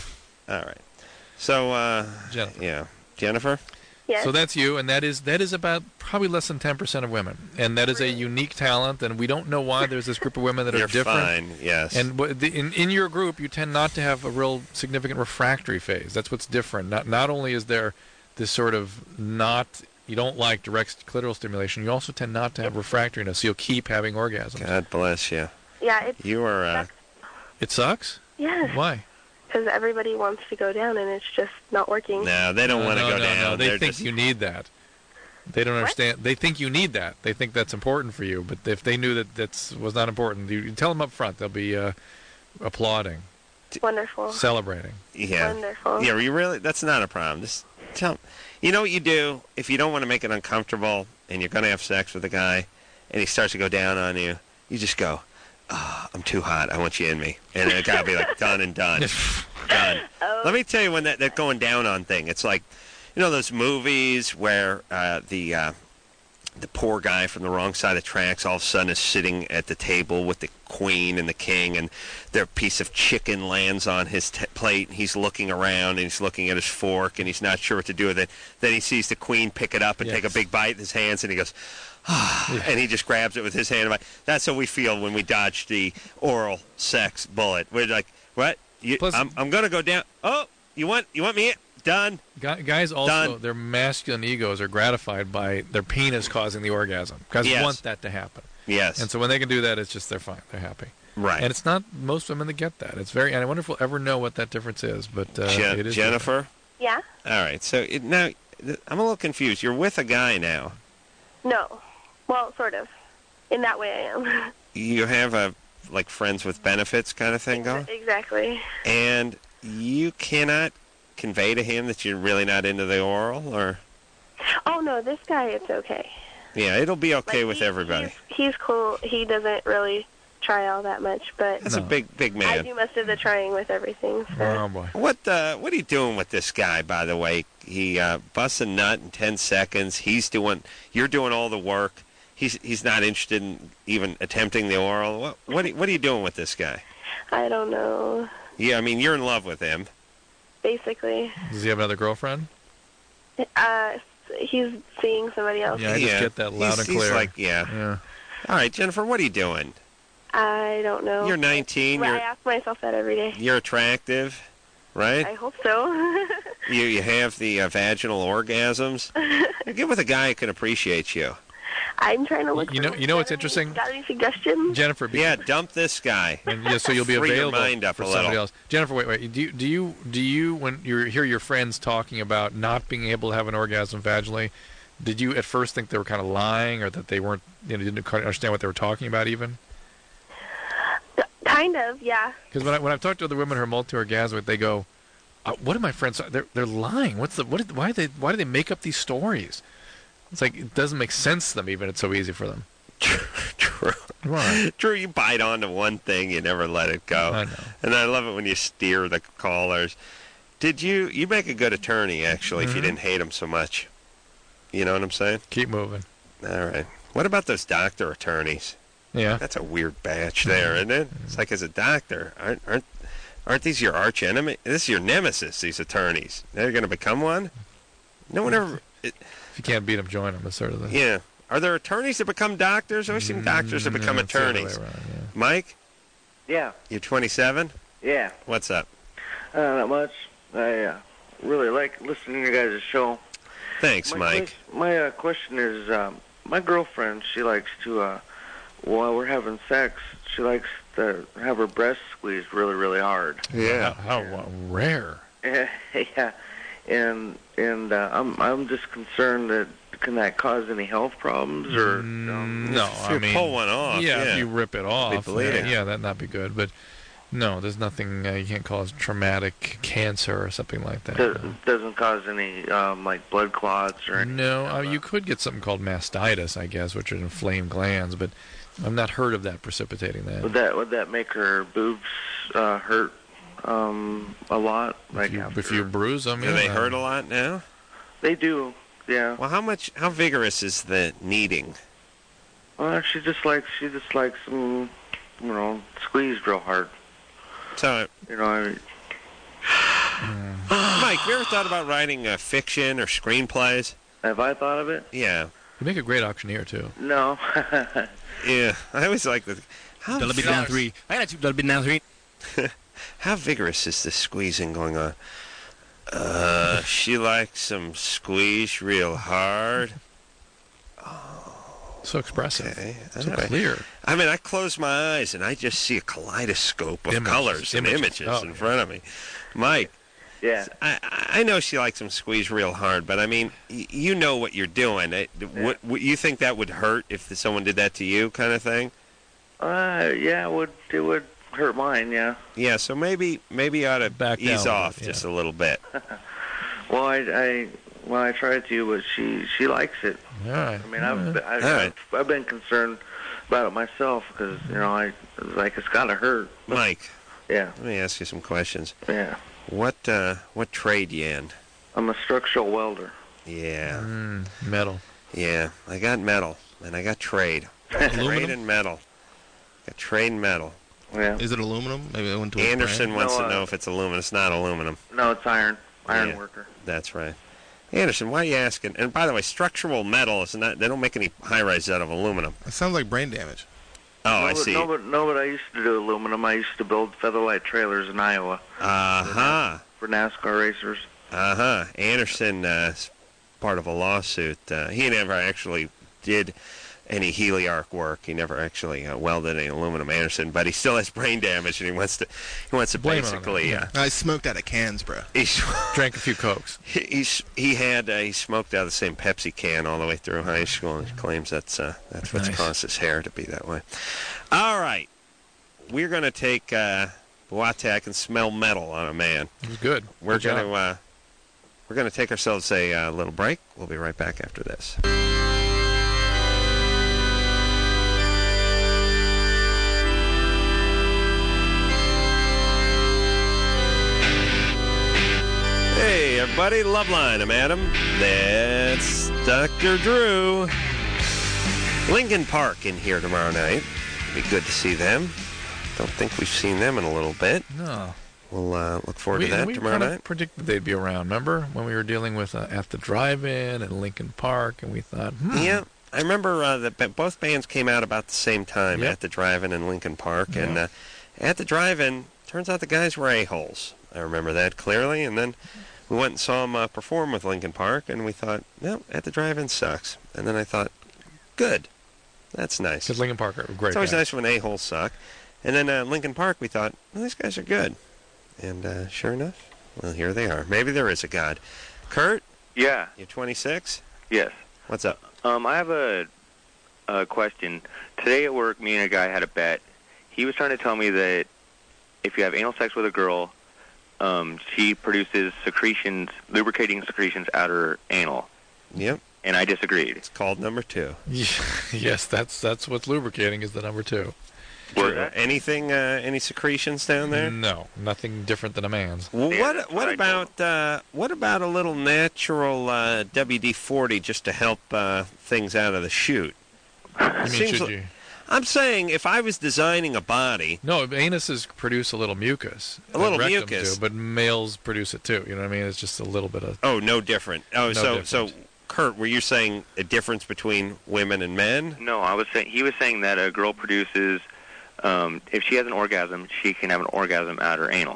All right. So, uh, Jennifer. yeah, Jennifer. Yes. So that's you, and that is that is about probably less than ten percent of women, and that is a unique talent, and we don't know why there's this group of women that are You're different. fine, yes. And wh- the, in in your group, you tend not to have a real significant refractory phase. That's what's different. Not not only is there this sort of not you don't like direct clitoral stimulation, you also tend not to have refractoriness. So you'll keep having orgasms. God bless you. Yeah, it's You are. Uh, It sucks. yes. Why? Because everybody wants to go down and it's just not working. no, they don't No, want to no, go no, down. No, they They're think just, you need that. They don't understand. They think you need that. They think that's important for you. But if they knew that that was not important, you, you tell them up front. They'll be uh, applauding, Wonderful. celebrating. Yeah. Wonderful. Yeah, you really. That's not a problem. Just tell. You know what you do if you don't want to make it uncomfortable, and you're going to have sex with a guy, and he starts to go down on you. You just go, oh, I'm too hot. I want you in me. And the guy will be like, done and done. done. Oh. Let me tell you when that, that going down on thing. It's like, you know those movies where uh, the uh, the poor guy from the wrong side of the tracks all of a sudden is sitting at the table with the queen and the king, and their piece of chicken lands on his t- plate, and he's looking around, and he's looking at his fork, and he's not sure what to do with it. Then he sees the queen pick it up and Yes. take a big bite in his hands, and he goes, ah, and he just grabs it with his hand. That's how we feel when we dodge the oral sex bullet. We're like, what? You, Plus- I'm, I'm going to go down. Oh, you want you want me? Done. Guy- Guys also, Done. their masculine egos are gratified by their penis causing the orgasm. Guys Yes. want that to happen. Yes. And so when they can do that, it's just they're fine. They're happy. Right. And it's not most women that get that. It's very. And I wonder if we'll ever know what that difference is. But uh, Je- it is Jennifer? Yeah? All right. So it, now th- I'm a little confused. You're with a guy now. No. Well, sort of. In that way I am. You have a like friends with benefits kind of thing going, Exactly. and you cannot convey to him that you're really not into the oral, or Oh, no, this guy, it's okay. yeah, it'll be okay Like, with he- everybody. He's cool. He doesn't really try all that much, but That's a big, big I man. do most of the trying with everything. So. Oh boy. What uh, what are you doing with this guy? By the way, he uh, busts a nut in ten seconds. He's doing, you're doing all the work. He's he's not interested in even attempting the oral. What what are, what are you doing with this guy? I don't know. Yeah, I mean you're in love with him. Basically, Does he have another girlfriend? uh, he's seeing somebody else. Yeah, I just get that loud he's, and he's clear. like, yeah. Yeah. All right, Jennifer, what are you doing? I don't know. You're nineteen. Well, I You're ask myself that every day. you're attractive, right? I hope so. You you have the uh, vaginal orgasms. You get with a guy who can appreciate you. I'm trying to look. You for know, you know what's interesting, Got any suggestions? Jennifer? be- Yeah, dump this guy. And yeah, so you'll be Free your available mind up for a somebody little. else. Jennifer, wait, wait. Do you, do you do you when you hear your friends talking about not being able to have an orgasm vaginally? Did you at first think they were kind of lying, or that they weren't, you know, didn't quite understand what they were talking about even? Kind of, yeah. Because when I when I've talked to other women who are multi-orgasmic, they go, uh, "What are my friends? They're they're lying. What's the what? Did, why they why do they make up these stories?" It's like it doesn't make sense to them. Even it's so easy for them. True. Why? True, you bite onto one thing, you never let it go. I know. And I love it when you steer the callers. Did you, you make a good attorney, actually, if you Mhm. didn't hate him so much. You know what I'm saying? Keep moving. All right. What about those doctor attorneys? Yeah. That's a weird batch there, isn't it? It's like, as a doctor, aren't aren't aren't these your arch enemy? This is your nemesis, these attorneys. They're going to become one? No one ever... It, If you can't beat them, join them. That's sort of the. yeah. Are there attorneys that become doctors? I've seen doctors that Mm, become yeah, it's the other attorneys. way around, yeah. Mike, Yeah, you're twenty-seven? yeah. What's up? Uh, not much. I uh, really like listening to your guys' show. Thanks, my Mike. ques- my uh, question is, um, my girlfriend, she likes to, uh, while we're having sex, she likes to have her breast squeezed really, really hard. Yeah. How, how rare. Yeah, and and uh, I'm I'm just concerned that can that cause any health problems or um, No, If I you mean, pull one off, yeah, yeah. if you rip it off, bleeding. yeah, that'd not be good. But no, there's nothing. Uh, you can't cause traumatic cancer or something like that. do- doesn't cause any um, like blood clots or anything. No, uh, you could get something called mastitis, I guess, which are inflamed glands, but I've not heard of that precipitating that. Would that would that make her boobs uh, hurt um, a lot? Like If you, after- if you bruise them, Do yeah, they hurt a lot now? They do, yeah. Well, how much? How vigorous is the kneading? Well, she just likes she just likes them, you know, squeezed real hard. So, You know, I mean, Mike, have you ever thought about writing uh, fiction or screenplays? have I thought of it? Yeah. You make a great auctioneer too. No. Yeah, I always like the. How Dollar bid down three. I got you. Dollar bid down three. How vigorous is the squeezing going on? Uh, she likes some squeeze real hard. So expressive. Okay. So all right. clear. I mean, I close my eyes and I just see a kaleidoscope of Images, colors and images. images Oh, in yeah. front of me. Mike, Yeah. I, I know she likes them squeezed real hard, but I mean, y- you know what you're doing. It, what, what, you think that would hurt if someone did that to you, kind of thing? Uh, yeah, it would it would hurt mine, yeah. Yeah. So maybe maybe you ought to Back down ease a off bit, yeah. just a little bit. Well, I, I well I tried to, but she she likes it. All right. I mean, I've been- I've, All right. I've I've been concerned about it myself because you know I like it's gotta hurt. Mike, Yeah, let me ask you some questions. yeah. What uh, what trade you in? I'm a structural welder. Yeah. Mm, metal. Yeah, I got metal, and I got trade. Trade Aluminum? and metal. Got trade and metal. Yeah. Is it aluminum? Maybe I went to a Anderson brand. wants No, to uh, know if it's aluminum. It's not aluminum. No, it's iron. Iron Yeah. worker. That's right. Anderson, why are you asking? And by the way, structural metal is not. They don't make any high rises out of aluminum. It sounds like brain damage. Oh, no, I but, see. No, but no, but I used to do aluminum. I used to build featherlight trailers in Iowa Uh huh. for NASCAR racers. Uh huh. Anderson, uh, is part of a lawsuit. Uh, he never actually did any Heliarc work. He never actually uh, welded any aluminum. Anderson, but he still has brain damage, and he wants to. He wants to Blame it on basically. that, Uh, I smoked out of cans, bro. he's, Drank a few Cokes. he he's, he had uh, he smoked out of the same Pepsi can all the way through high school, and he claims that's uh, that's what's Nice. caused his hair to be that way. All right, we're gonna take uh, Watak and smell metal on a man. It was good. We're Good job. gonna uh, we're gonna take ourselves a uh, little break. We'll be right back after this. Hey everybody, Loveline, I'm Adam. That's Doctor Drew. Lincoln Park in here tomorrow night. Be good to see them. Don't think we've seen them in a little bit. No. We'll uh, look forward we, to that we tomorrow kind night. of predicted they'd be around. Remember when we were dealing with uh, At the Drive-In and Lincoln Park, and we thought, hmm, Yeah, I remember uh, that ba- both bands came out about the same time Yep. at the Drive-In in Lincoln Park, and Yeah. uh, at the Drive-In, turns out the guys were a-holes. I remember that clearly, and then we went and saw them uh, perform with Lincoln Park, and we thought, no, at the Drive-In sucks. And then I thought, good, that's nice. because Lincoln Park are a great. It's always band. nice when a-holes suck. And then uh, Lincoln Park, we thought, well, these guys are good. And uh, sure enough, well, here they are. Maybe there is a God. Kurt, Yeah. you're twenty-six? Yes. What's up? Um, I have a, a question. Today at work, me and a guy had a bet. He was trying to tell me that if you have anal sex with a girl, um, she produces secretions, lubricating secretions out her anal. Yep. And I disagreed. It's called number two. Yes, that's that's what's lubricating is the number two. Sure. Anything, uh, any secretions down there? No, nothing different than a man's. Well, Yeah, what that's what what I about uh, what about a little natural uh, W D forty just to help uh, things out of the chute? You mean Seems should li- you? I'm saying if I was designing a body, No, anuses produce a little mucus. A little Rectums mucus. do, but males produce it too. You know what I mean? It's just a little bit of. oh, no different. Oh, No so different. so Kurt, were you saying a difference between women and men? No, I was saying he was saying that a girl produces, um, if she has an orgasm, she can have an orgasm out her anal.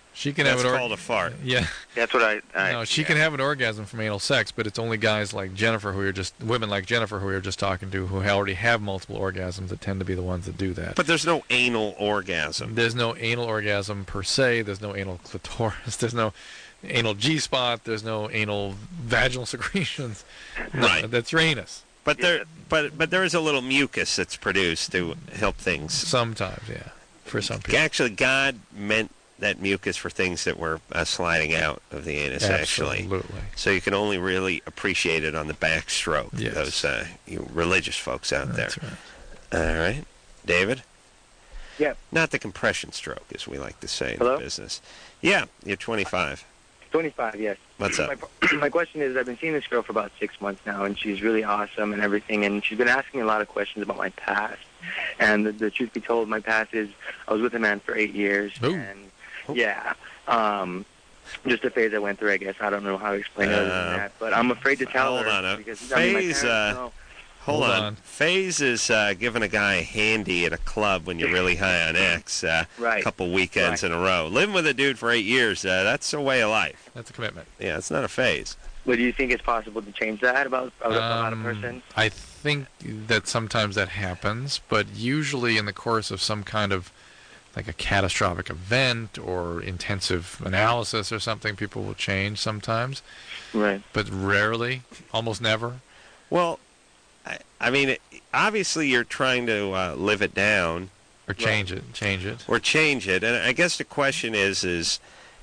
She can That's have an called a fart. Yeah. That's what I. I No, she can have an orgasm from anal sex, but it's only guys like Jennifer who are just women like Jennifer who we were just talking to who already have multiple orgasms that tend to be the ones that do that. But there's no anal orgasm. There's no anal orgasm per se. There's no anal clitoris. There's no anal G-spot. There's no anal vaginal secretions. No, Right. That's your anus. But there, but but there is a little mucus that's produced to help things. Sometimes, yeah, for some people. Actually, God meant that mucus for things that were uh, sliding out of the anus. Actually, Absolutely. so you can only really appreciate it on the backstroke. Yes. Those uh, you religious folks out That's there. Right. All right, David. Yeah. Not the compression stroke, as we like to say in Hello? the business. Yeah, you're twenty-five. twenty-five, yes. What's up? My, my question is, I've been seeing this girl for about six months now, and she's really awesome and everything, and she's been asking a lot of questions about my past. And the, the truth be told, my past is I was with a man for eight years, Ooh. and yeah, um, just a phase I went through, I guess. I don't know how to explain it other Uh, than that, but I'm afraid to tell hold her. on a because, I mean, my phase. parents Uh, know. hold, Hold on. on. Phase is uh, giving a guy a handy at a club when you're really high on X. Uh, Right. A couple weekends Right. in a row. Living with a dude for eight years. Uh, that's a way of life. That's a commitment. Yeah, it's not a phase. But do you think it's possible to change that about, about, about a Um, person? I think that sometimes that happens, but usually in the course of some kind of like a catastrophic event or intensive analysis or something, people will change sometimes. Right. But rarely, almost never. Well, I, I mean, it, obviously you're trying to uh, live it down. Or change it, change it. Or change it. And I guess the question is, is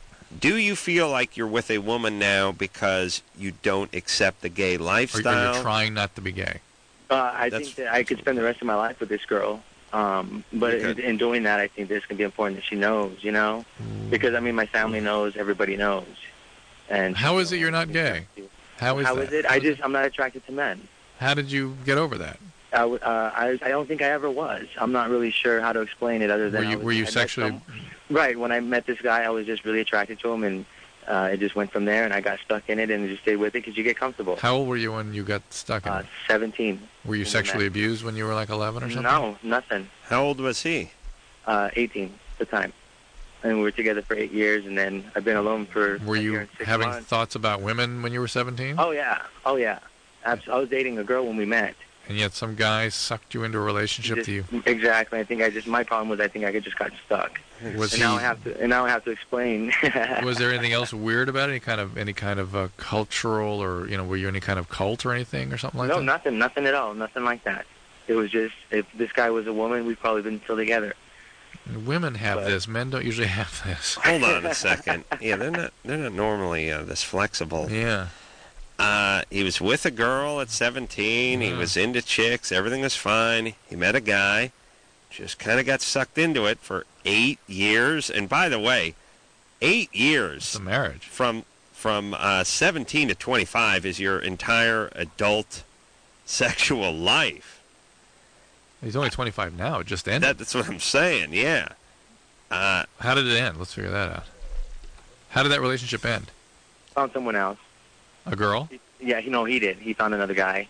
do you feel like you're with a woman now because you don't accept the gay Or, or lifestyle? you're trying not to be gay. Uh, I That's- think that I could spend the rest of my life with this girl. Um, but You could. in, in doing that, I think this can be important that she knows, you know? Because, I mean, my family knows, everybody knows. And How is it you're not gay? How is How that? is it? I just, I'm not attracted to men. How did you get over that? I, w- uh, I, I don't think I ever was. I'm not really sure how to explain it other than Were I you, was- were I you met sexually... some- Right. When I met this guy, I was just really attracted to him, and uh, it just went from there, and I got stuck in it and just stayed with it because you get comfortable. How old were you when you got stuck in Uh, it? seventeen. Were you when we sexually met. abused when you were like eleven or something? No, nothing. How old was he? Uh, eighteen at the time. And we were together for eight years, and then I've been alone for Were a year you and six having months. thoughts about women when you were seventeen? Oh, yeah. Oh, yeah. Abs- I was dating a girl when we met. And yet some guy sucked you into a relationship Just- that you... Exactly. I think I just, my problem was I think I just got stuck. Was and he... now I have to, and now I have to explain. Was there anything else weird about it? Any kind of any kind of uh, cultural, or you know, were you any kind of cult or anything or something like no, that? nothing, nothing at all, nothing like that. It was just, if this guy was a woman, we'd probably been still together. Women have But- this. Men don't usually have this. Hold on a second. Yeah, they're not. They're not normally uh, this flexible. Yeah. Uh, he was with a girl at seventeen. He Yeah. was into chicks. Everything was fine. He met a guy. Just kind of got sucked into it for eight years. And by the way, eight years. It's a marriage. From from uh, seventeen to twenty-five is your entire adult sexual life. He's only twenty-five now. It just ended. That, that's what I'm saying. Yeah. Uh, How did it end? Let's figure that out. How did that relationship end? Found someone else. A girl? Yeah, you know, he did. He found another guy.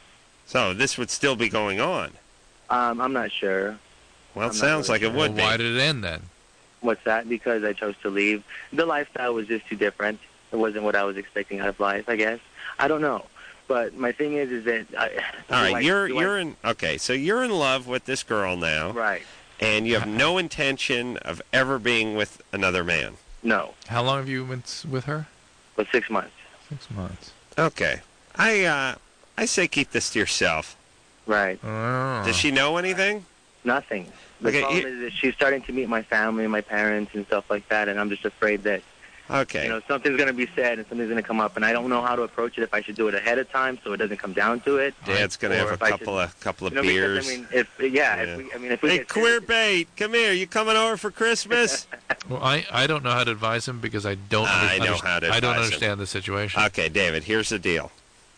so this would still be going on. Um, I'm not sure. Well, it I'm not sounds really like it sure. would Well, be. why did it end then? What's that? Because I chose to leave. The lifestyle was just too different. It wasn't what I was expecting out of life, I guess. I don't know. But my thing is, is that... I, All right, do I- you're do I- you're in okay. So you're in love with this girl now, Right. and you have no intention of ever being with another man. No. How long have you been s- with her? But six months. Six months. Okay, I uh, I say keep this to yourself. Right. Oh. Does she know anything? Nothing. The Okay, problem you- is that she's starting to meet my family, my parents, and stuff like that, and I'm just afraid that, Okay. you know, something's going to be said and something's going to come up, and I don't know how to approach it, if I should do it ahead of time so it doesn't come down to it. Dad's gonna or have a if I couple should- of couple of you know, because, beers. I mean, if, yeah, Yeah. if we, I mean, if we Hey, get queer bait, come here. You coming over for Christmas? Well, I, I don't know how to advise him because I don't. I know underst- how to I don't advise him. understand the situation. Okay, David. Here's the deal.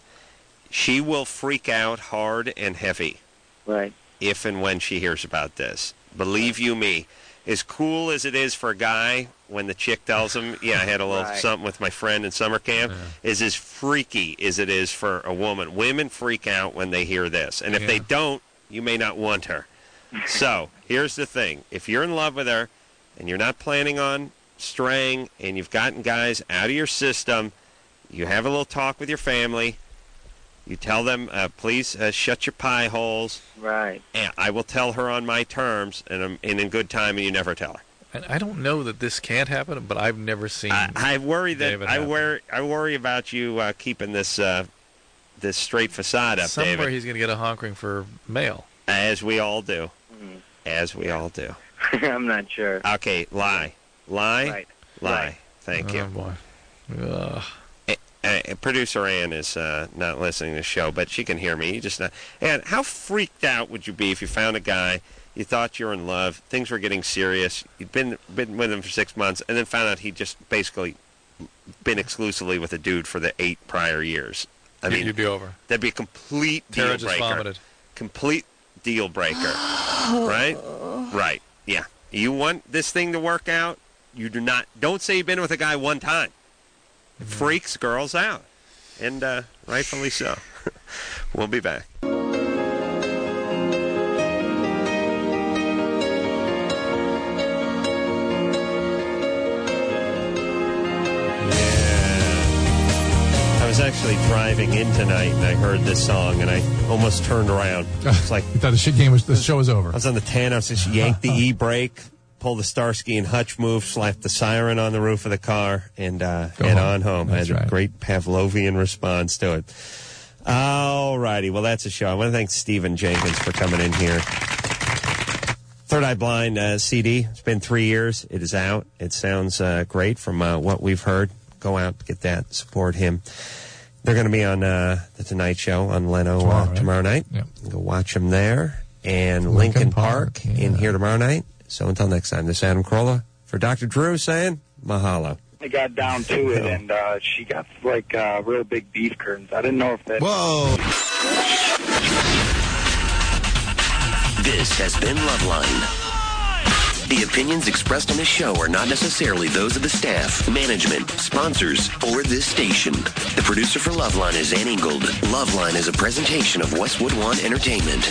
She will freak out hard and heavy. Right. If and when she hears about this. Believe you me, as cool as it is for a guy when the chick tells him, yeah, I had a little Right. something with my friend in summer camp, is as freaky as it is for a woman. Women freak out when they hear this. And if they Yeah. don't, you may not want her. So, here's the thing. If you're in love with her and you're not planning on straying and you've gotten guys out of your system, you have a little talk with your family. You tell them, uh, please uh, shut your pie holes. Right. And I will tell her on my terms and, um, and in good time, and you never tell her. And I don't know that this can't happen, but I've never seen. I, I worry that David I happen. worry I worry about you uh, keeping this uh, this straight facade up, Somewhere David. he's going to get a honkering for mail. As we all do. Mm. As we all do. I'm not sure. Okay, lie, lie, Right. lie. Right. Thank Oh, you. boy. Ugh. Uh, producer Ann is uh, not listening to the show, but she can hear me. You just not. Ann, how freaked out would you be if you found a guy, you thought you were in love, things were getting serious, you'd been been with him for six months, and then found out he'd just basically been exclusively with a dude for the eight prior years? I mean, You'd be over. That'd be a complete deal Tara just breaker. vomited. Complete deal breaker. Right? Right. Yeah. You want this thing to work out? You do not. Don't say you've been with a guy one time. It freaks girls out, and uh, rightfully so. We'll be back. I was actually driving in tonight, and I heard this song, and I almost turned around. It's like You thought the shit game was the show was over. I was on the ten. I was just yanked the e-brake, pulled the Starsky and Hutch move, slapped the siren on the roof of the car, and uh, Go head home. on home. That's I had right. a great Pavlovian response to it. All righty. Well, that's a show. I want to thank Stephen Jenkins for coming in here. Third Eye Blind uh, C D. It's been three years. It is out. It sounds uh, great from uh, what we've heard. Go out, get that, support him. They're going to be on uh, the Tonight Show on Leno Tomorrow, uh, right? tomorrow night. Yep. Go watch them there. And Lincoln Lincoln, Park, Park, yeah. in here tomorrow night. So until next time, this is Adam Carolla for Doctor Drew saying mahalo. I got down to it, and uh, she got like uh, real big beef curtains. I didn't know if that. Whoa. This has been Loveline. The opinions expressed on this show are not necessarily those of the staff, management, sponsors, or this station. The producer for Loveline is Ann Ingold. Loveline is a presentation of Westwood One Entertainment.